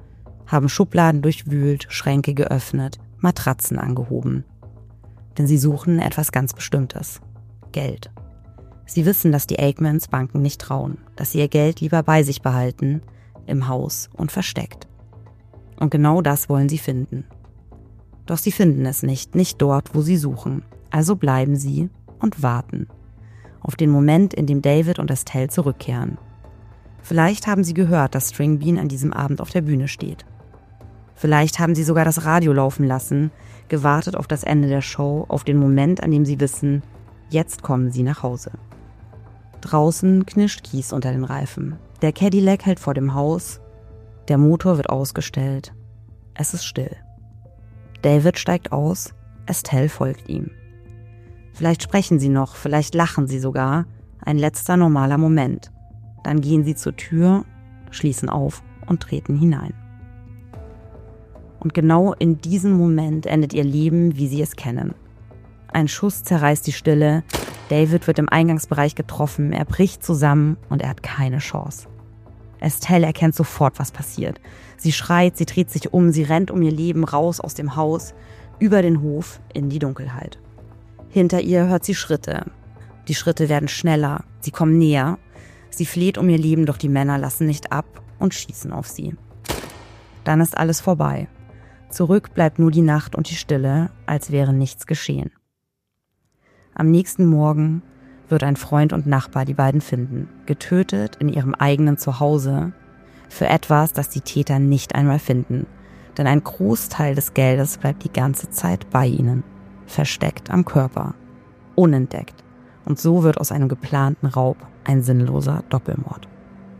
haben Schubladen durchwühlt, Schränke geöffnet, Matratzen angehoben. Denn sie suchen etwas ganz Bestimmtes: Geld. Sie wissen, dass die Aikmans Banken nicht trauen, dass sie ihr Geld lieber bei sich behalten, im Haus und versteckt. Und genau das wollen sie finden. Doch sie finden es nicht dort, wo sie suchen. Also bleiben sie und warten auf den Moment, in dem David und Estelle zurückkehren. Vielleicht haben sie gehört, dass String Bean an diesem Abend auf der Bühne steht. Vielleicht haben sie sogar das Radio laufen lassen, gewartet auf das Ende der Show, auf den Moment, an dem sie wissen, jetzt kommen sie nach Hause. Draußen knirscht Kies unter den Reifen. Der Cadillac hält vor dem Haus. Der Motor wird ausgestellt. Es ist still. David steigt aus. Estelle folgt ihm. Vielleicht sprechen sie noch, vielleicht lachen sie sogar. Ein letzter normaler Moment. Dann gehen sie zur Tür, schließen auf und treten hinein. Und genau in diesem Moment endet ihr Leben, wie sie es kennen. Ein Schuss zerreißt die Stille. David wird im Eingangsbereich getroffen, er bricht zusammen und er hat keine Chance. Estelle erkennt sofort, was passiert. Sie schreit, sie dreht sich um, sie rennt um ihr Leben raus aus dem Haus, über den Hof in die Dunkelheit. Hinter ihr hört sie Schritte. Die Schritte werden schneller, sie kommen näher. Sie fleht um ihr Leben, doch die Männer lassen nicht ab und schießen auf sie. Dann ist alles vorbei. Zurück bleibt nur die Nacht und die Stille, als wäre nichts geschehen. Am nächsten Morgen wird ein Freund und Nachbar die beiden finden, getötet in ihrem eigenen Zuhause, für etwas, das die Täter nicht einmal finden. Denn ein Großteil des Geldes bleibt die ganze Zeit bei ihnen, versteckt am Körper, unentdeckt. Und so wird aus einem geplanten Raub ein sinnloser Doppelmord.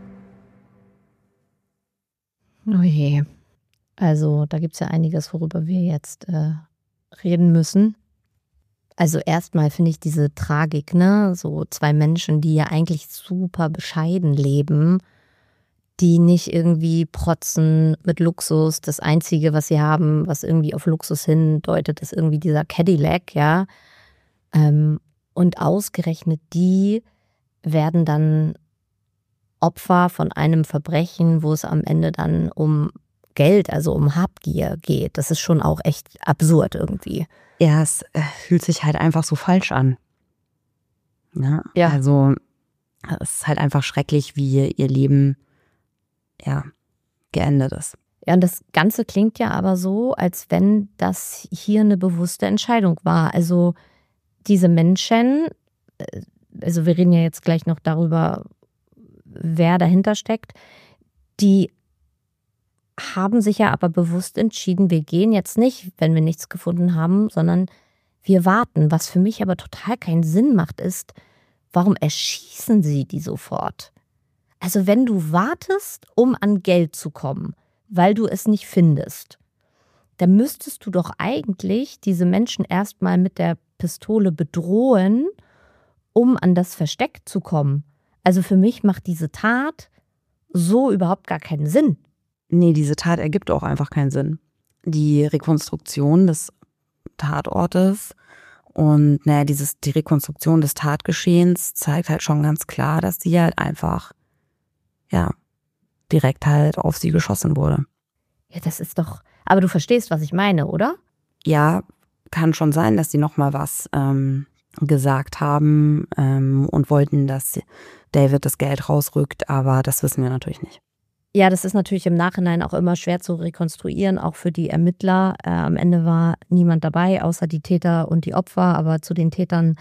Oh je. Also da gibt es ja einiges, worüber wir jetzt reden müssen. Also erstmal finde ich diese Tragik, ne? So zwei Menschen, die ja eigentlich super bescheiden leben, die nicht irgendwie protzen mit Luxus. Das Einzige, was sie haben, was irgendwie auf Luxus hindeutet, ist irgendwie dieser Cadillac, ja. Und ausgerechnet die werden dann Opfer von einem Verbrechen, wo es am Ende dann um Geld, also um Habgier geht. Das ist schon auch echt absurd irgendwie. Ja, es fühlt sich halt einfach so falsch an. Ja. Also es ist halt einfach schrecklich, wie ihr Leben geendet ist. Ja, und das Ganze klingt ja aber so, als wenn das hier eine bewusste Entscheidung war. Also diese Menschen, also wir reden ja jetzt gleich noch darüber, wer dahinter steckt, die haben sich ja aber bewusst entschieden, wir gehen jetzt nicht, wenn wir nichts gefunden haben, sondern wir warten. Was für mich aber total keinen Sinn macht, ist, warum erschießen sie die sofort? Also wenn du wartest, um an Geld zu kommen, weil du es nicht findest, dann müsstest du doch eigentlich diese Menschen erstmal mit der Pistole bedrohen, um an das Versteck zu kommen. Also für mich macht diese Tat so überhaupt gar keinen Sinn. Nee, diese Tat ergibt auch einfach keinen Sinn. Die Rekonstruktion des Tatortes und die Rekonstruktion des Tatgeschehens zeigt halt schon ganz klar, dass die halt einfach, direkt halt auf sie geschossen wurde. Ja, das ist doch, aber du verstehst, was ich meine, oder? Ja, kann schon sein, dass sie nochmal was gesagt haben und wollten, dass David das Geld rausrückt, aber das wissen wir natürlich nicht. Ja, das ist natürlich im Nachhinein auch immer schwer zu rekonstruieren, auch für die Ermittler. Am Ende war niemand dabei, außer die Täter und die Opfer. Aber zu den Tätern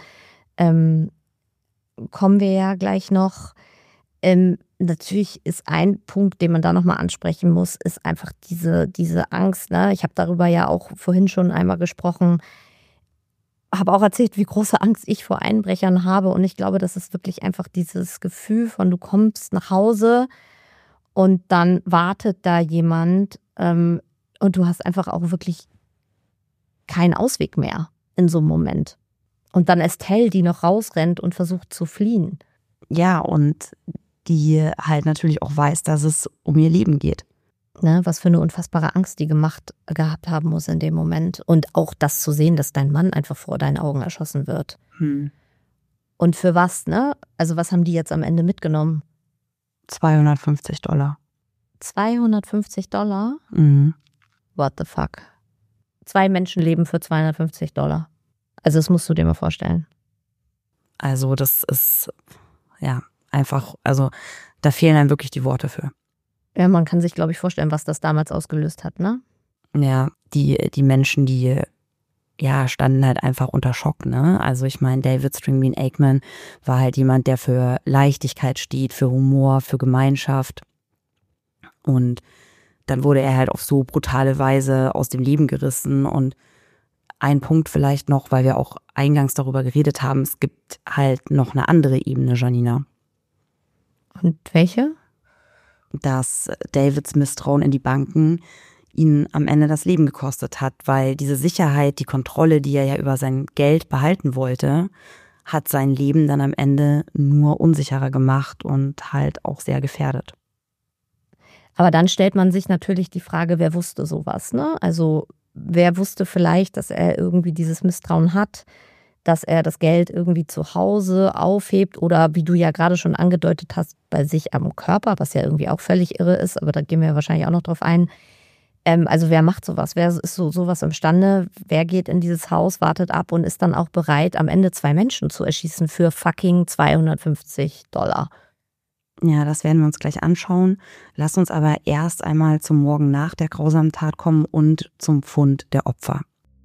kommen wir ja gleich noch. Natürlich ist ein Punkt, den man da nochmal ansprechen muss, ist einfach diese Angst. Ne? Ich habe darüber ja auch vorhin schon einmal gesprochen, habe auch erzählt, wie große Angst ich vor Einbrechern habe. Und ich glaube, das ist wirklich einfach dieses Gefühl von, du kommst nach Hause und dann wartet da jemand und du hast einfach auch wirklich keinen Ausweg mehr in so einem Moment. Und dann Estelle, die noch rausrennt und versucht zu fliehen. Ja, und die halt natürlich auch weiß, dass es um ihr Leben geht. Ne, was für eine unfassbare Angst die gehabt haben muss in dem Moment. Und auch das zu sehen, dass dein Mann einfach vor deinen Augen erschossen wird. Und für was, ne? Also was haben die jetzt am Ende mitgenommen? $250. $250? Mhm. What the fuck? 2 Menschenleben für $250. Also das musst du dir mal vorstellen. Also das ist ja einfach, also da fehlen einem wirklich die Worte für. Ja, man kann sich, glaube ich, vorstellen, was das damals ausgelöst hat, ne? Ja, die Menschen, die standen halt einfach unter Schock, ne? Also ich meine, David Stringbean Aikman war halt jemand, der für Leichtigkeit steht, für Humor, für Gemeinschaft. Und dann wurde er halt auf so brutale Weise aus dem Leben gerissen. Und ein Punkt vielleicht noch, weil wir auch eingangs darüber geredet haben, es gibt halt noch eine andere Ebene, Janina. Und welche? Dass Davids Misstrauen in die Banken ihn am Ende das Leben gekostet hat, weil diese Sicherheit, die Kontrolle, die er ja über sein Geld behalten wollte, hat sein Leben dann am Ende nur unsicherer gemacht und halt auch sehr gefährdet. Aber dann stellt man sich natürlich die Frage, wer wusste sowas, ne? Also wer wusste vielleicht, dass er irgendwie dieses Misstrauen hat, dass er das Geld irgendwie zu Hause aufhebt oder wie du ja gerade schon angedeutet hast, bei sich am Körper, was ja irgendwie auch völlig irre ist, aber da gehen wir wahrscheinlich auch noch drauf ein. Also wer macht sowas? Wer ist sowas imstande? Wer geht in dieses Haus, wartet ab und ist dann auch bereit, am Ende 2 Menschen zu erschießen für fucking $250? Ja, das werden wir uns gleich anschauen. Lass uns aber erst einmal zum Morgen nach der grausamen Tat kommen und zum Fund der Opfer.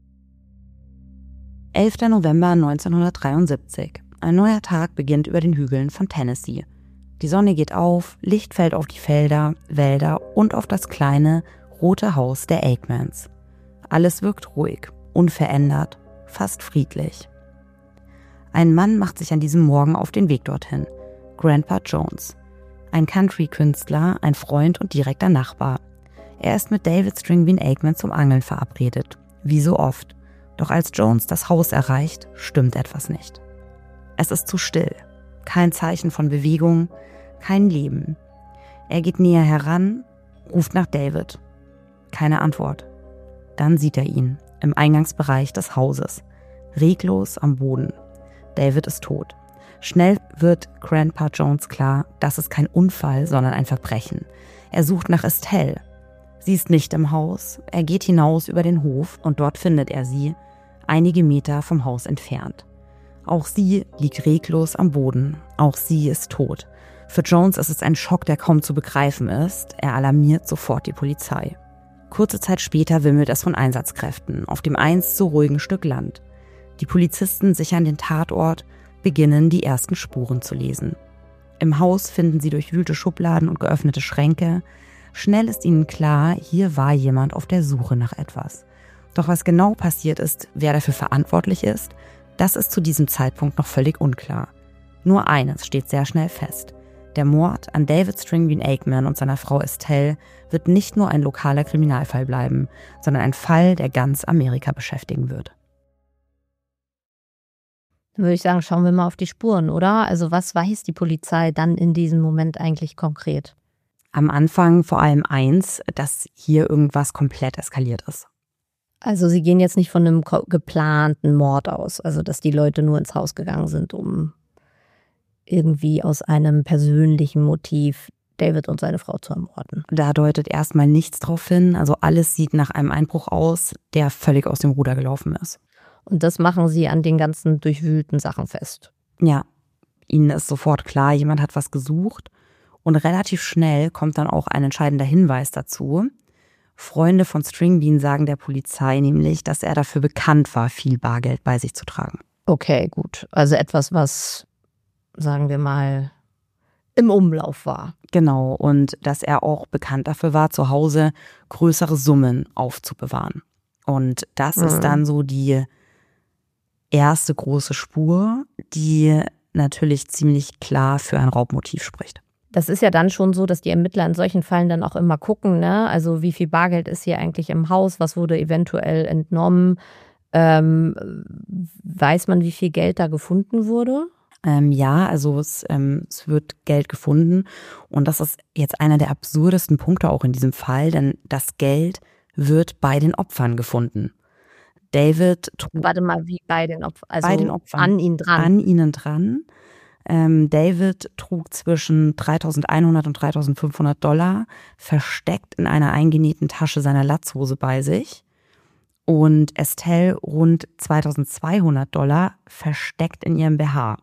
11. November 1973. Ein neuer Tag beginnt über den Hügeln von Tennessee. Die Sonne geht auf, Licht fällt auf die Felder, Wälder und auf das kleine, rote Haus der Aikmans. Alles wirkt ruhig, unverändert, fast friedlich. Ein Mann macht sich an diesem Morgen auf den Weg dorthin. Grandpa Jones. Ein Country-Künstler, ein Freund und direkter Nachbar. Er ist mit David Stringbean Aikman zum Angeln verabredet. Wie so oft. Doch als Jones das Haus erreicht, stimmt etwas nicht. Es ist zu still. Kein Zeichen von Bewegung, kein Leben. Er geht näher heran, ruft nach David. Keine Antwort. Dann sieht er ihn im Eingangsbereich des Hauses, reglos am Boden. David ist tot. Schnell wird Grandpa Jones klar, das ist kein Unfall, sondern ein Verbrechen. Er sucht nach Estelle. Sie ist nicht im Haus. Er geht hinaus über den Hof und dort findet er sie, einige Meter vom Haus entfernt. Auch sie liegt reglos am Boden. Auch sie ist tot. Für Jones ist es ein Schock, der kaum zu begreifen ist. Er alarmiert sofort die Polizei. Kurze Zeit später wimmelt es von Einsatzkräften auf dem einst so ruhigen Stück Land. Die Polizisten sichern den Tatort, beginnen die ersten Spuren zu lesen. Im Haus finden sie durchwühlte Schubladen und geöffnete Schränke. Schnell ist ihnen klar, hier war jemand auf der Suche nach etwas. Doch was genau passiert ist, wer dafür verantwortlich ist, das ist zu diesem Zeitpunkt noch völlig unklar. Nur eines steht sehr schnell fest. Der Mord an David Stringbean Aikman und seiner Frau Estelle wird nicht nur ein lokaler Kriminalfall bleiben, sondern ein Fall, der ganz Amerika beschäftigen wird. Dann würde ich sagen, schauen wir mal auf die Spuren, oder? Also was weiß die Polizei dann in diesem Moment eigentlich konkret? Am Anfang vor allem eins, dass hier irgendwas komplett eskaliert ist. Also sie gehen jetzt nicht von einem geplanten Mord aus, also dass die Leute nur ins Haus gegangen sind, um irgendwie aus einem persönlichen Motiv David und seine Frau zu ermorden. Da deutet erstmal nichts drauf hin, also alles sieht nach einem Einbruch aus, der völlig aus dem Ruder gelaufen ist. Und das machen sie an den ganzen durchwühlten Sachen fest. Ja, ihnen ist sofort klar, jemand hat was gesucht. Und relativ schnell kommt dann auch ein entscheidender Hinweis dazu. Freunde von Stringbean sagen der Polizei nämlich, dass er dafür bekannt war, viel Bargeld bei sich zu tragen. Okay, gut. Also etwas, was, sagen wir mal, im Umlauf war. Genau, und dass er auch bekannt dafür war, zu Hause größere Summen aufzubewahren. Und das ist dann so die erste große Spur, die natürlich ziemlich klar für ein Raubmotiv spricht. Das ist ja dann schon so, dass die Ermittler in solchen Fällen dann auch immer gucken, ne? Also wie viel Bargeld ist hier eigentlich im Haus, was wurde eventuell entnommen, weiß man, wie viel Geld da gefunden wurde? Ja, also es wird Geld gefunden und das ist jetzt einer der absurdesten Punkte auch in diesem Fall, denn das Geld wird bei den Opfern gefunden. David Warte mal, wie bei den Opfern? Also bei den Opfern. An ihnen dran? An ihnen dran. David trug zwischen $3.100 und $3.500 versteckt in einer eingenähten Tasche seiner Latzhose bei sich. Und Estelle rund $2.200 versteckt in ihrem BH.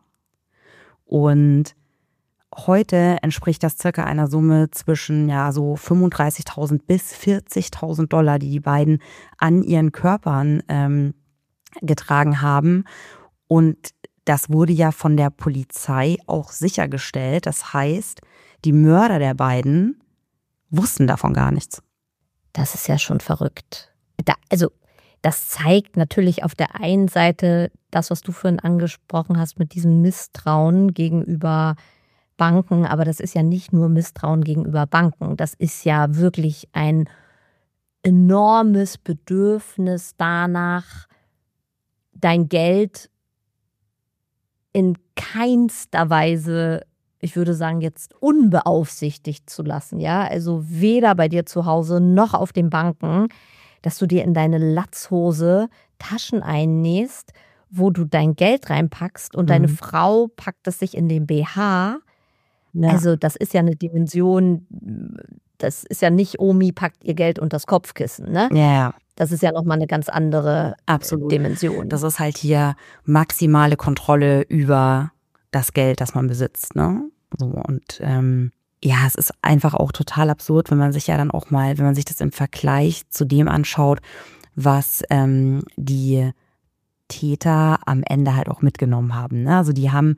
Und heute entspricht das circa einer Summe zwischen so 35.000 bis $40.000, die beiden an ihren Körpern getragen haben. Und das wurde ja von der Polizei auch sichergestellt. Das heißt, die Mörder der beiden wussten davon gar nichts. Das ist ja schon verrückt. Das zeigt natürlich auf der einen Seite das, was du vorhin angesprochen hast mit diesem Misstrauen gegenüber Banken. Aber das ist ja nicht nur Misstrauen gegenüber Banken. Das ist ja wirklich ein enormes Bedürfnis danach, dein Geld in keinster Weise, ich würde sagen, jetzt unbeaufsichtigt zu lassen. Ja? Also weder bei dir zu Hause noch auf den Banken, dass du dir in deine Latzhose Taschen einnähst, wo du dein Geld reinpackst und deine Frau packt es sich in den BH. Ja. Also das ist ja eine Dimension, das ist ja nicht Omi packt ihr Geld unter das Kopfkissen, ne? Ja. Das ist ja nochmal eine ganz andere Dimension. Das ist halt hier maximale Kontrolle über das Geld, das man besitzt, ne? So, und es ist einfach auch total absurd, wenn man sich ja dann auch mal, wenn man sich das im Vergleich zu dem anschaut, was die Täter am Ende halt auch mitgenommen haben, ne? Also die haben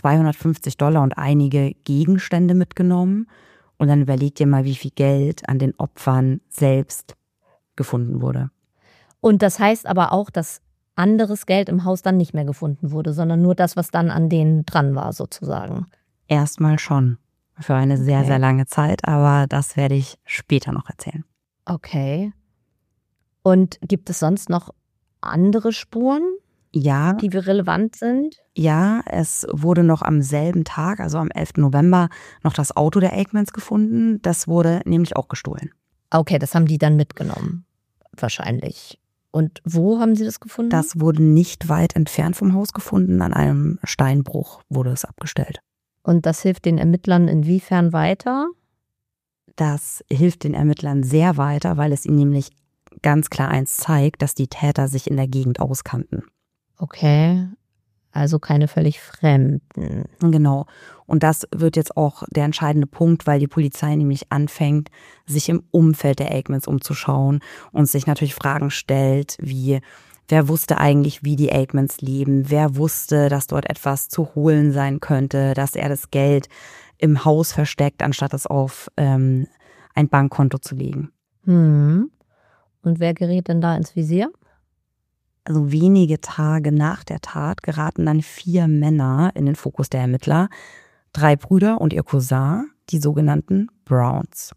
$250 und einige Gegenstände mitgenommen. Und dann überleg dir mal, wie viel Geld an den Opfern selbst gefunden wurde. Und das heißt aber auch, dass anderes Geld im Haus dann nicht mehr gefunden wurde, sondern nur das, was dann an denen dran war, sozusagen. Erstmal schon. Für eine sehr, sehr lange Zeit, aber das werde ich später noch erzählen. Okay. Und gibt es sonst noch andere Spuren, die relevant sind? Ja, es wurde noch am selben Tag, also am 11. November, noch das Auto der Aikmans gefunden. Das wurde nämlich auch gestohlen. Okay, das haben die dann mitgenommen, wahrscheinlich. Und wo haben sie das gefunden? Das wurde nicht weit entfernt vom Haus gefunden. An einem Steinbruch wurde es abgestellt. Und das hilft den Ermittlern inwiefern weiter? Das hilft den Ermittlern sehr weiter, weil es ihnen nämlich ganz klar eins zeigt, dass die Täter sich in der Gegend auskannten. Okay, also keine völlig Fremden. Genau. Und das wird jetzt auch der entscheidende Punkt, weil die Polizei nämlich anfängt, sich im Umfeld der Aikmans umzuschauen und sich natürlich Fragen stellt, wie: Wer wusste eigentlich, wie die Aikmans leben? Wer wusste, dass dort etwas zu holen sein könnte, dass er das Geld im Haus versteckt, anstatt es auf ein Bankkonto zu legen? Und wer gerät denn da ins Visier? Also wenige Tage nach der Tat geraten dann 4 Männer in den Fokus der Ermittler. 3 Brüder und ihr Cousin, die sogenannten Browns.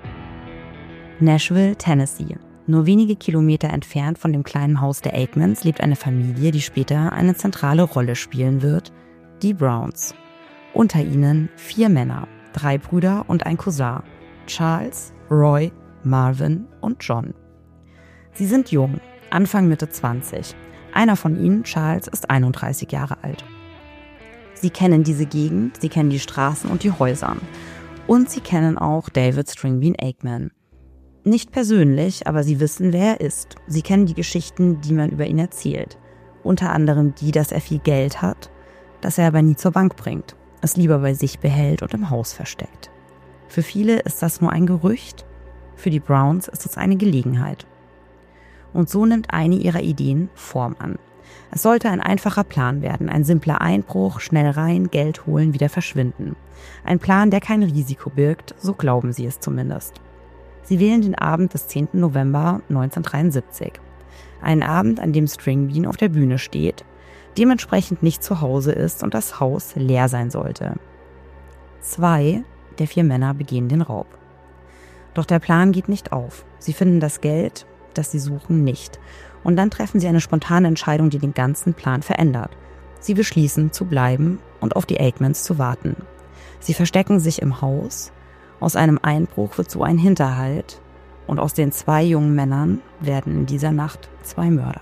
Nashville, Tennessee. Nur wenige Kilometer entfernt von dem kleinen Haus der Aikmans lebt eine Familie, die später eine zentrale Rolle spielen wird: die Browns. Unter ihnen 4 Männer, 3 Brüder und ein Cousin: Charles, Roy, Marvin und John. Sie sind jung, Anfang Mitte 20. Einer von ihnen, Charles, ist 31 Jahre alt. Sie kennen diese Gegend, sie kennen die Straßen und die Häuser. Und sie kennen auch David Stringbean Aikman. Nicht persönlich, aber sie wissen, wer er ist. Sie kennen die Geschichten, die man über ihn erzählt. Unter anderem die, dass er viel Geld hat, das er aber nie zur Bank bringt, es lieber bei sich behält und im Haus versteckt. Für viele ist das nur ein Gerücht, für die Browns ist es eine Gelegenheit. Und so nimmt eine ihrer Ideen Form an. Es sollte ein einfacher Plan werden, ein simpler Einbruch, schnell rein, Geld holen, wieder verschwinden. Ein Plan, der kein Risiko birgt, so glauben sie es zumindest. Sie wählen den Abend des 10. November 1973. Einen Abend, an dem Stringbean auf der Bühne steht, dementsprechend nicht zu Hause ist und das Haus leer sein sollte. 2 der 4 Männer begehen den Raub. Doch der Plan geht nicht auf. Sie finden das Geld, das sie suchen, nicht. Und dann treffen sie eine spontane Entscheidung, die den ganzen Plan verändert. Sie beschließen, zu bleiben und auf die Aikmans zu warten. Sie verstecken sich im Haus. Aus einem Einbruch wird so ein Hinterhalt. Und aus den 2 jungen Männern werden in dieser Nacht 2 Mörder.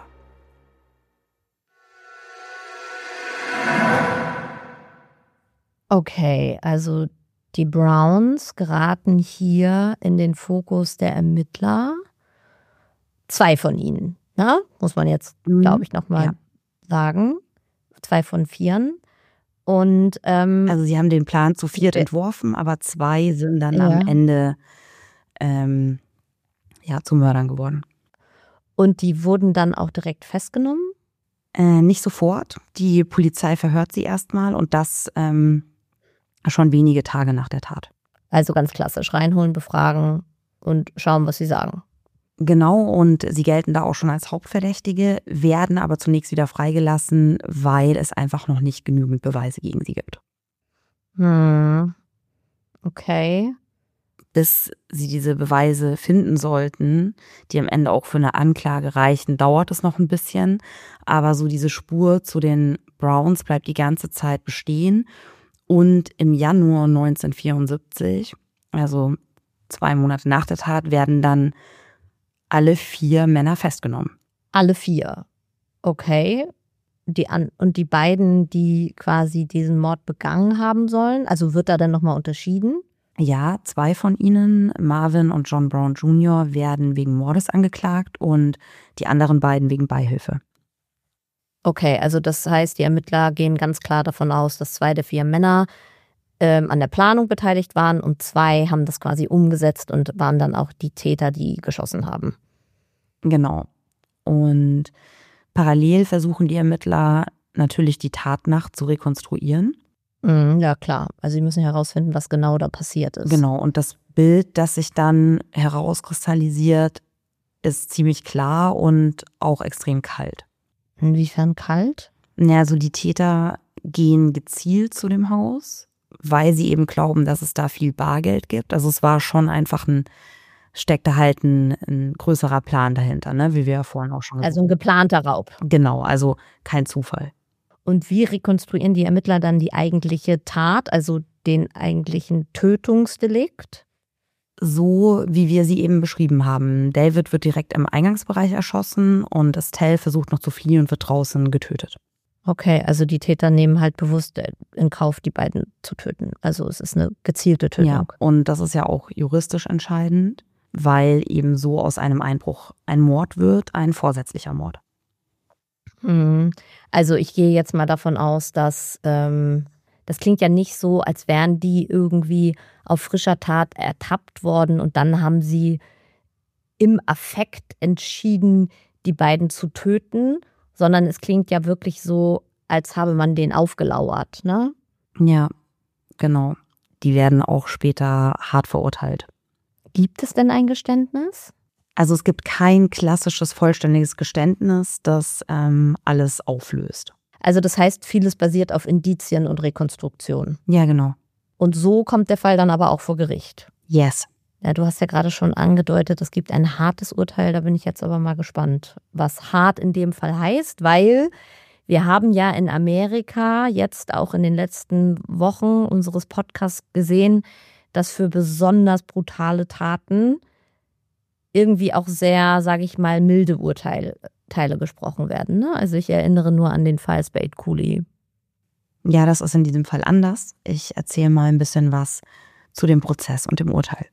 Okay, also die Browns geraten hier in den Fokus der Ermittler. 2 von ihnen, ne? Muss man jetzt, glaube ich, nochmal sagen. 2 von 4. Und, also sie haben den Plan zu 4 entworfen, aber 2 sind dann am Ende zu Mördern geworden. Und die wurden dann auch direkt festgenommen? Nicht sofort. Die Polizei verhört sie erstmal und das schon wenige Tage nach der Tat. Also ganz klassisch, reinholen, befragen und schauen, was sie sagen. Genau, und sie gelten da auch schon als Hauptverdächtige, werden aber zunächst wieder freigelassen, weil es einfach noch nicht genügend Beweise gegen sie gibt. Okay. Bis sie diese Beweise finden sollten, die am Ende auch für eine Anklage reichen, dauert es noch ein bisschen. Aber so diese Spur zu den Browns bleibt die ganze Zeit bestehen. Und im Januar 1974, also 2 Monate nach der Tat, werden dann alle 4 Männer festgenommen. Alle 4. Okay. Und die beiden, die quasi diesen Mord begangen haben sollen, also wird da dann nochmal unterschieden? Ja, 2 von ihnen, Marvin und John Brown Jr., werden wegen Mordes angeklagt und die anderen beiden wegen Beihilfe. Okay, also das heißt, die Ermittler gehen ganz klar davon aus, dass 2 der 4 Männer an der Planung beteiligt waren und 2 haben das quasi umgesetzt und waren dann auch die Täter, die geschossen haben. Genau. Und parallel versuchen die Ermittler natürlich die Tatnacht zu rekonstruieren. Ja, klar. Also sie müssen herausfinden, was genau da passiert ist. Genau, und das Bild, das sich dann herauskristallisiert, ist ziemlich klar und auch extrem kalt. Inwiefern kalt? Ja, also die Täter gehen gezielt zu dem Haus, weil sie eben glauben, dass es da viel Bargeld gibt. Also es war schon einfach steckte halt ein größerer Plan dahinter, ne? Wie wir ja vorhin auch schon gesagt haben. Also ein geplanter Raub. Genau, also kein Zufall. Und wie rekonstruieren die Ermittler dann die eigentliche Tat, also den eigentlichen Tötungsdelikt? So, wie wir sie eben beschrieben haben. David wird direkt im Eingangsbereich erschossen und Estelle versucht noch zu fliehen und wird draußen getötet. Okay, also die Täter nehmen halt bewusst in Kauf, die beiden zu töten. Also es ist eine gezielte Tötung. Ja, und das ist ja auch juristisch entscheidend, weil eben so aus einem Einbruch ein Mord wird, ein vorsätzlicher Mord. Also ich gehe jetzt mal davon aus, dass das klingt ja nicht so, als wären die irgendwie auf frischer Tat ertappt worden und dann haben sie im Affekt entschieden, die beiden zu töten, sondern es klingt ja wirklich so, als habe man den aufgelauert, ne? Ja, genau. Die werden auch später hart verurteilt. Gibt es denn ein Geständnis? Also es gibt kein klassisches, vollständiges Geständnis, das alles auflöst. Also das heißt, vieles basiert auf Indizien und Rekonstruktion. Ja, genau. Und so kommt der Fall dann aber auch vor Gericht. Yes. Ja, du hast ja gerade schon angedeutet, es gibt ein hartes Urteil, da bin ich jetzt aber mal gespannt, was hart in dem Fall heißt, weil wir haben ja in Amerika jetzt auch in den letzten Wochen unseres Podcasts gesehen, dass für besonders brutale Taten irgendwie auch sehr, sage ich mal, milde Urteile gesprochen werden. Ne? Also ich erinnere nur an den Fall Spade Cooley. Ja, das ist in diesem Fall anders. Ich erzähle mal ein bisschen was zu dem Prozess und dem Urteil.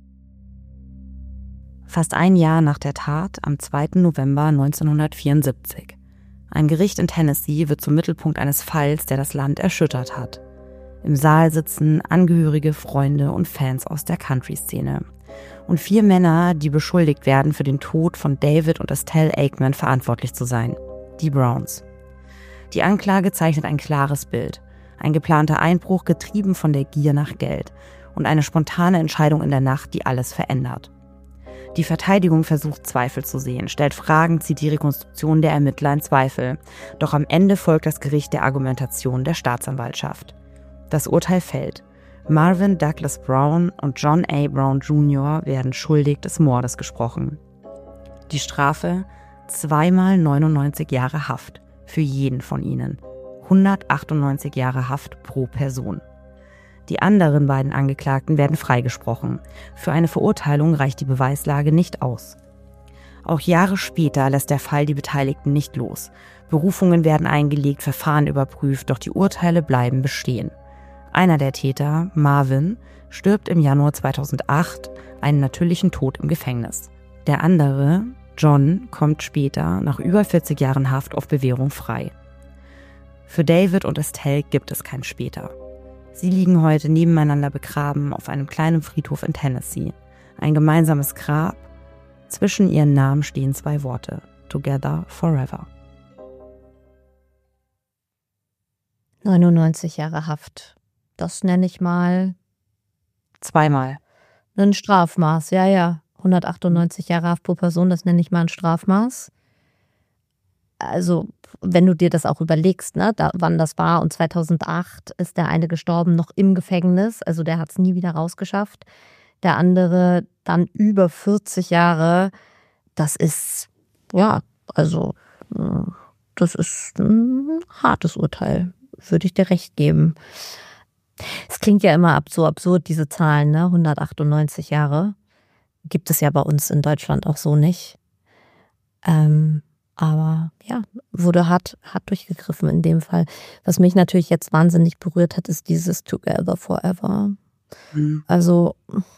Fast ein Jahr nach der Tat, am 2. November 1974. Ein Gericht in Tennessee wird zum Mittelpunkt eines Falls, der das Land erschüttert hat. Im Saal sitzen Angehörige, Freunde und Fans aus der Country-Szene. Und 4 Männer, die beschuldigt werden, für den Tod von David und Estelle Aikman verantwortlich zu sein. Die Browns. Die Anklage zeichnet ein klares Bild. Ein geplanter Einbruch, getrieben von der Gier nach Geld. Und eine spontane Entscheidung in der Nacht, die alles verändert. Die Verteidigung versucht, Zweifel zu sehen, stellt Fragen, zieht die Rekonstruktion der Ermittler in Zweifel. Doch am Ende folgt das Gericht der Argumentation der Staatsanwaltschaft. Das Urteil fällt. Marvin Douglas Brown und John A. Brown Jr. werden schuldig des Mordes gesprochen. Die Strafe: 2-mal 99 Jahre Haft für jeden von ihnen. 198 Jahre Haft pro Person. Die anderen beiden Angeklagten werden freigesprochen. Für eine Verurteilung reicht die Beweislage nicht aus. Auch Jahre später lässt der Fall die Beteiligten nicht los. Berufungen werden eingelegt, Verfahren überprüft, doch die Urteile bleiben bestehen. Einer der Täter, Marvin, stirbt im Januar 2008 einen natürlichen Tod im Gefängnis. Der andere, John, kommt später nach über 40 Jahren Haft auf Bewährung frei. Für David und Estelle gibt es kein Später. Sie liegen heute nebeneinander begraben auf einem kleinen Friedhof in Tennessee. Ein gemeinsames Grab. Zwischen ihren Namen stehen 2 Worte: Together Forever. 99 Jahre Haft. Das nenne ich mal Zweimal. ein Strafmaß. Ja. 198 Jahre Haft pro Person, das nenne ich mal ein Strafmaß. Also, wenn du dir das auch überlegst, ne, wann das war, und 2008 ist der eine gestorben, noch im Gefängnis, also der hat es nie wieder rausgeschafft. Der andere dann über 40 Jahre, das ist, ja, also, das ist ein hartes Urteil, würde ich dir recht geben. Es klingt ja immer so absurd, diese Zahlen, ne, 198 Jahre. Gibt es ja bei uns in Deutschland auch so nicht. Aber ja, wurde hart durchgegriffen in dem Fall. Was mich natürlich jetzt wahnsinnig berührt hat, ist dieses Together Forever. Also,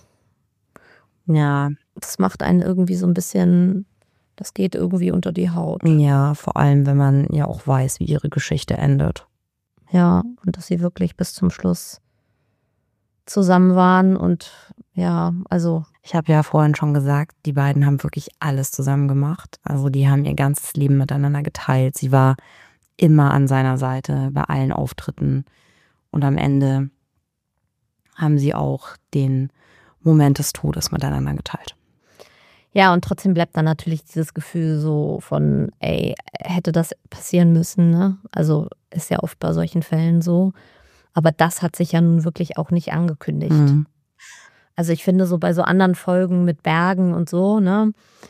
Ja, das macht einen irgendwie so ein bisschen, das geht irgendwie unter die Haut. ja, vor allem, wenn man ja auch weiß, wie ihre Geschichte endet. Ja, und dass sie wirklich bis zum Schluss zusammen waren und ja, also Ich habe ja vorhin schon gesagt, die beiden haben wirklich alles zusammen gemacht. Also die haben ihr ganzes Leben miteinander geteilt. Sie war immer an seiner Seite bei allen Auftritten. Und am Ende haben sie auch den Moment des Todes miteinander geteilt. ja, und trotzdem bleibt dann natürlich dieses Gefühl so von, ey, hätte das passieren müssen, ne? Also ist ja oft bei solchen Fällen so. Aber das hat sich ja nun wirklich auch nicht angekündigt. Mhm. Also ich finde so bei so anderen Folgen mit Bergen und so, ne,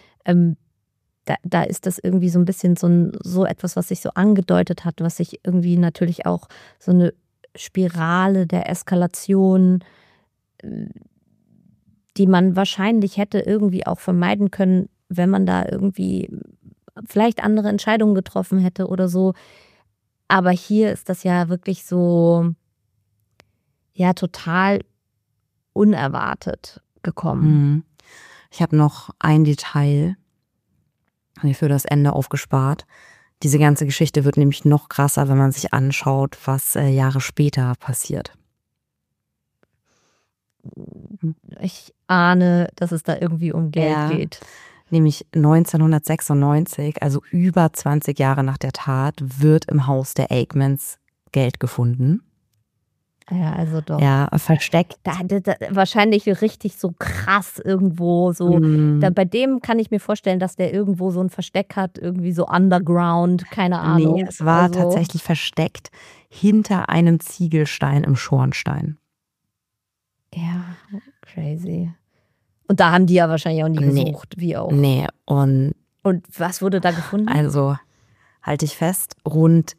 da ist das irgendwie so ein bisschen so etwas, was sich so angedeutet hat, was sich irgendwie natürlich auch so eine Spirale der Eskalation, die man wahrscheinlich hätte irgendwie auch vermeiden können, wenn man da irgendwie vielleicht andere Entscheidungen getroffen hätte oder so. Aber hier ist das ja wirklich so, ja, total unerwartet gekommen. Mhm. Ich habe noch ein Detail mir für das Ende aufgespart. Diese ganze Geschichte wird nämlich noch krasser, wenn man sich anschaut, was Jahre später passiert. Ich ahne, dass es da irgendwie um Geld Ja. geht. Nämlich 1996, also über 20 Jahre nach der Tat, wird im Haus der Aikmans Geld gefunden. Ja, also doch. Ja, versteckt. Da wahrscheinlich richtig so krass irgendwo so. Bei dem kann ich mir vorstellen, dass der irgendwo so ein Versteck hat, irgendwie so underground, keine Ahnung. Nee, es war Also, tatsächlich versteckt hinter einem Ziegelstein im Schornstein. ja, crazy. Und da haben die ja wahrscheinlich auch nie gesucht, wie auch. Nee, und was wurde da gefunden? also halte ich fest, rund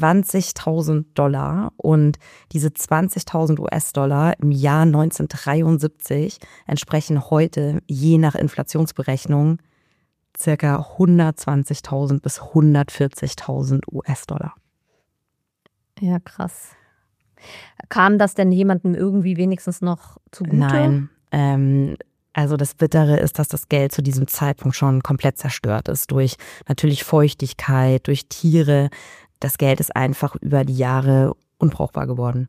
$20.000, und diese 20.000 US-Dollar im Jahr 1973 entsprechen heute je nach Inflationsberechnung circa 120.000 bis 140.000 US-Dollar. Ja, krass. Kam das denn jemandem irgendwie wenigstens noch zugute? Nein, also das Bittere ist, dass das Geld zu diesem Zeitpunkt schon komplett zerstört ist durch natürlich Feuchtigkeit, durch Tiere. Das Geld ist einfach über die Jahre unbrauchbar geworden.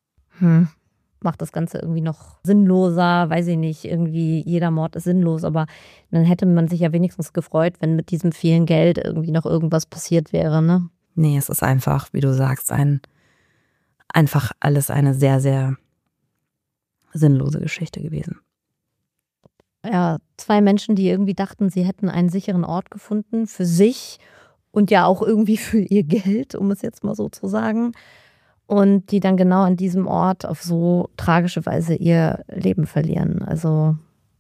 Macht das Ganze irgendwie noch sinnloser, weiß ich nicht, irgendwie jeder Mord ist sinnlos, aber dann hätte man sich ja wenigstens gefreut, wenn mit diesem vielen Geld irgendwie noch irgendwas passiert wäre, ne? Nee, es ist einfach, wie du sagst, einfach alles eine sehr, sehr sinnlose Geschichte gewesen. Ja, 2 Menschen, die irgendwie dachten, sie hätten einen sicheren Ort gefunden für sich und ja auch irgendwie für ihr Geld, um es jetzt mal so zu sagen. Und die dann genau an diesem Ort auf so tragische Weise ihr Leben verlieren. Also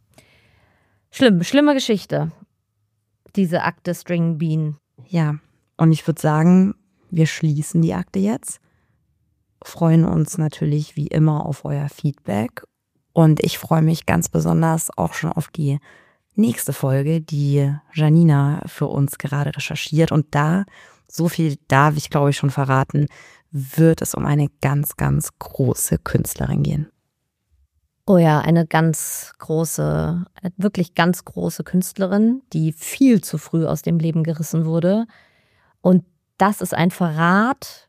schlimme Geschichte, diese Akte String Bean. Ja, und ich würde sagen, wir schließen die Akte jetzt. Freuen uns natürlich wie immer auf euer Feedback. Und ich freue mich ganz besonders auch schon auf die nächste Folge, die Janina für uns gerade recherchiert. Und da so viel darf ich, glaube ich, schon verraten, wird es um eine ganz, ganz große Künstlerin gehen. Oh ja, eine ganz große, wirklich ganz große Künstlerin, die viel zu früh aus dem Leben gerissen wurde. Und das ist ein Verrat,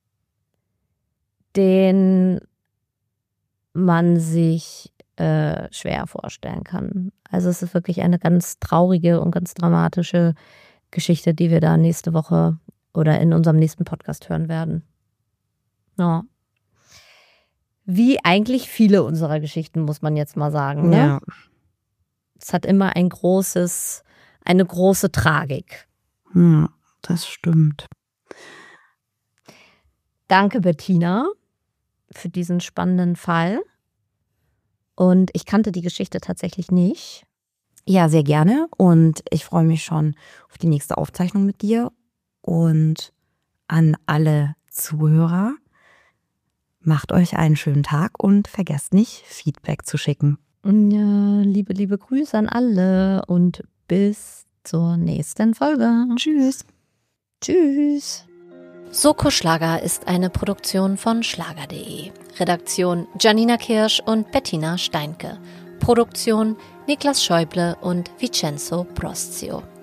den man sich schwer vorstellen kann. Also es ist wirklich eine ganz traurige und ganz dramatische Geschichte, die wir da nächste Woche oder in unserem nächsten Podcast hören werden. Ja. Wie eigentlich viele unserer Geschichten, muss man jetzt mal sagen. Ne? Ja. Es hat immer eine große Tragik. Ja, das stimmt. Danke, Bettina, für diesen spannenden Fall. Und ich kannte die Geschichte tatsächlich nicht. Ja, sehr gerne. Und ich freue mich schon auf die nächste Aufzeichnung mit dir. Und an alle Zuhörer, macht euch einen schönen Tag und vergesst nicht, Feedback zu schicken. Ja, liebe Grüße an alle und bis zur nächsten Folge. Tschüss. Tschüss. Soko Schlager ist eine Produktion von schlager.de. Redaktion Janina Kirsch und Bettina Steinke. Produktion Niklas Schäuble und Vincenzo Prostio.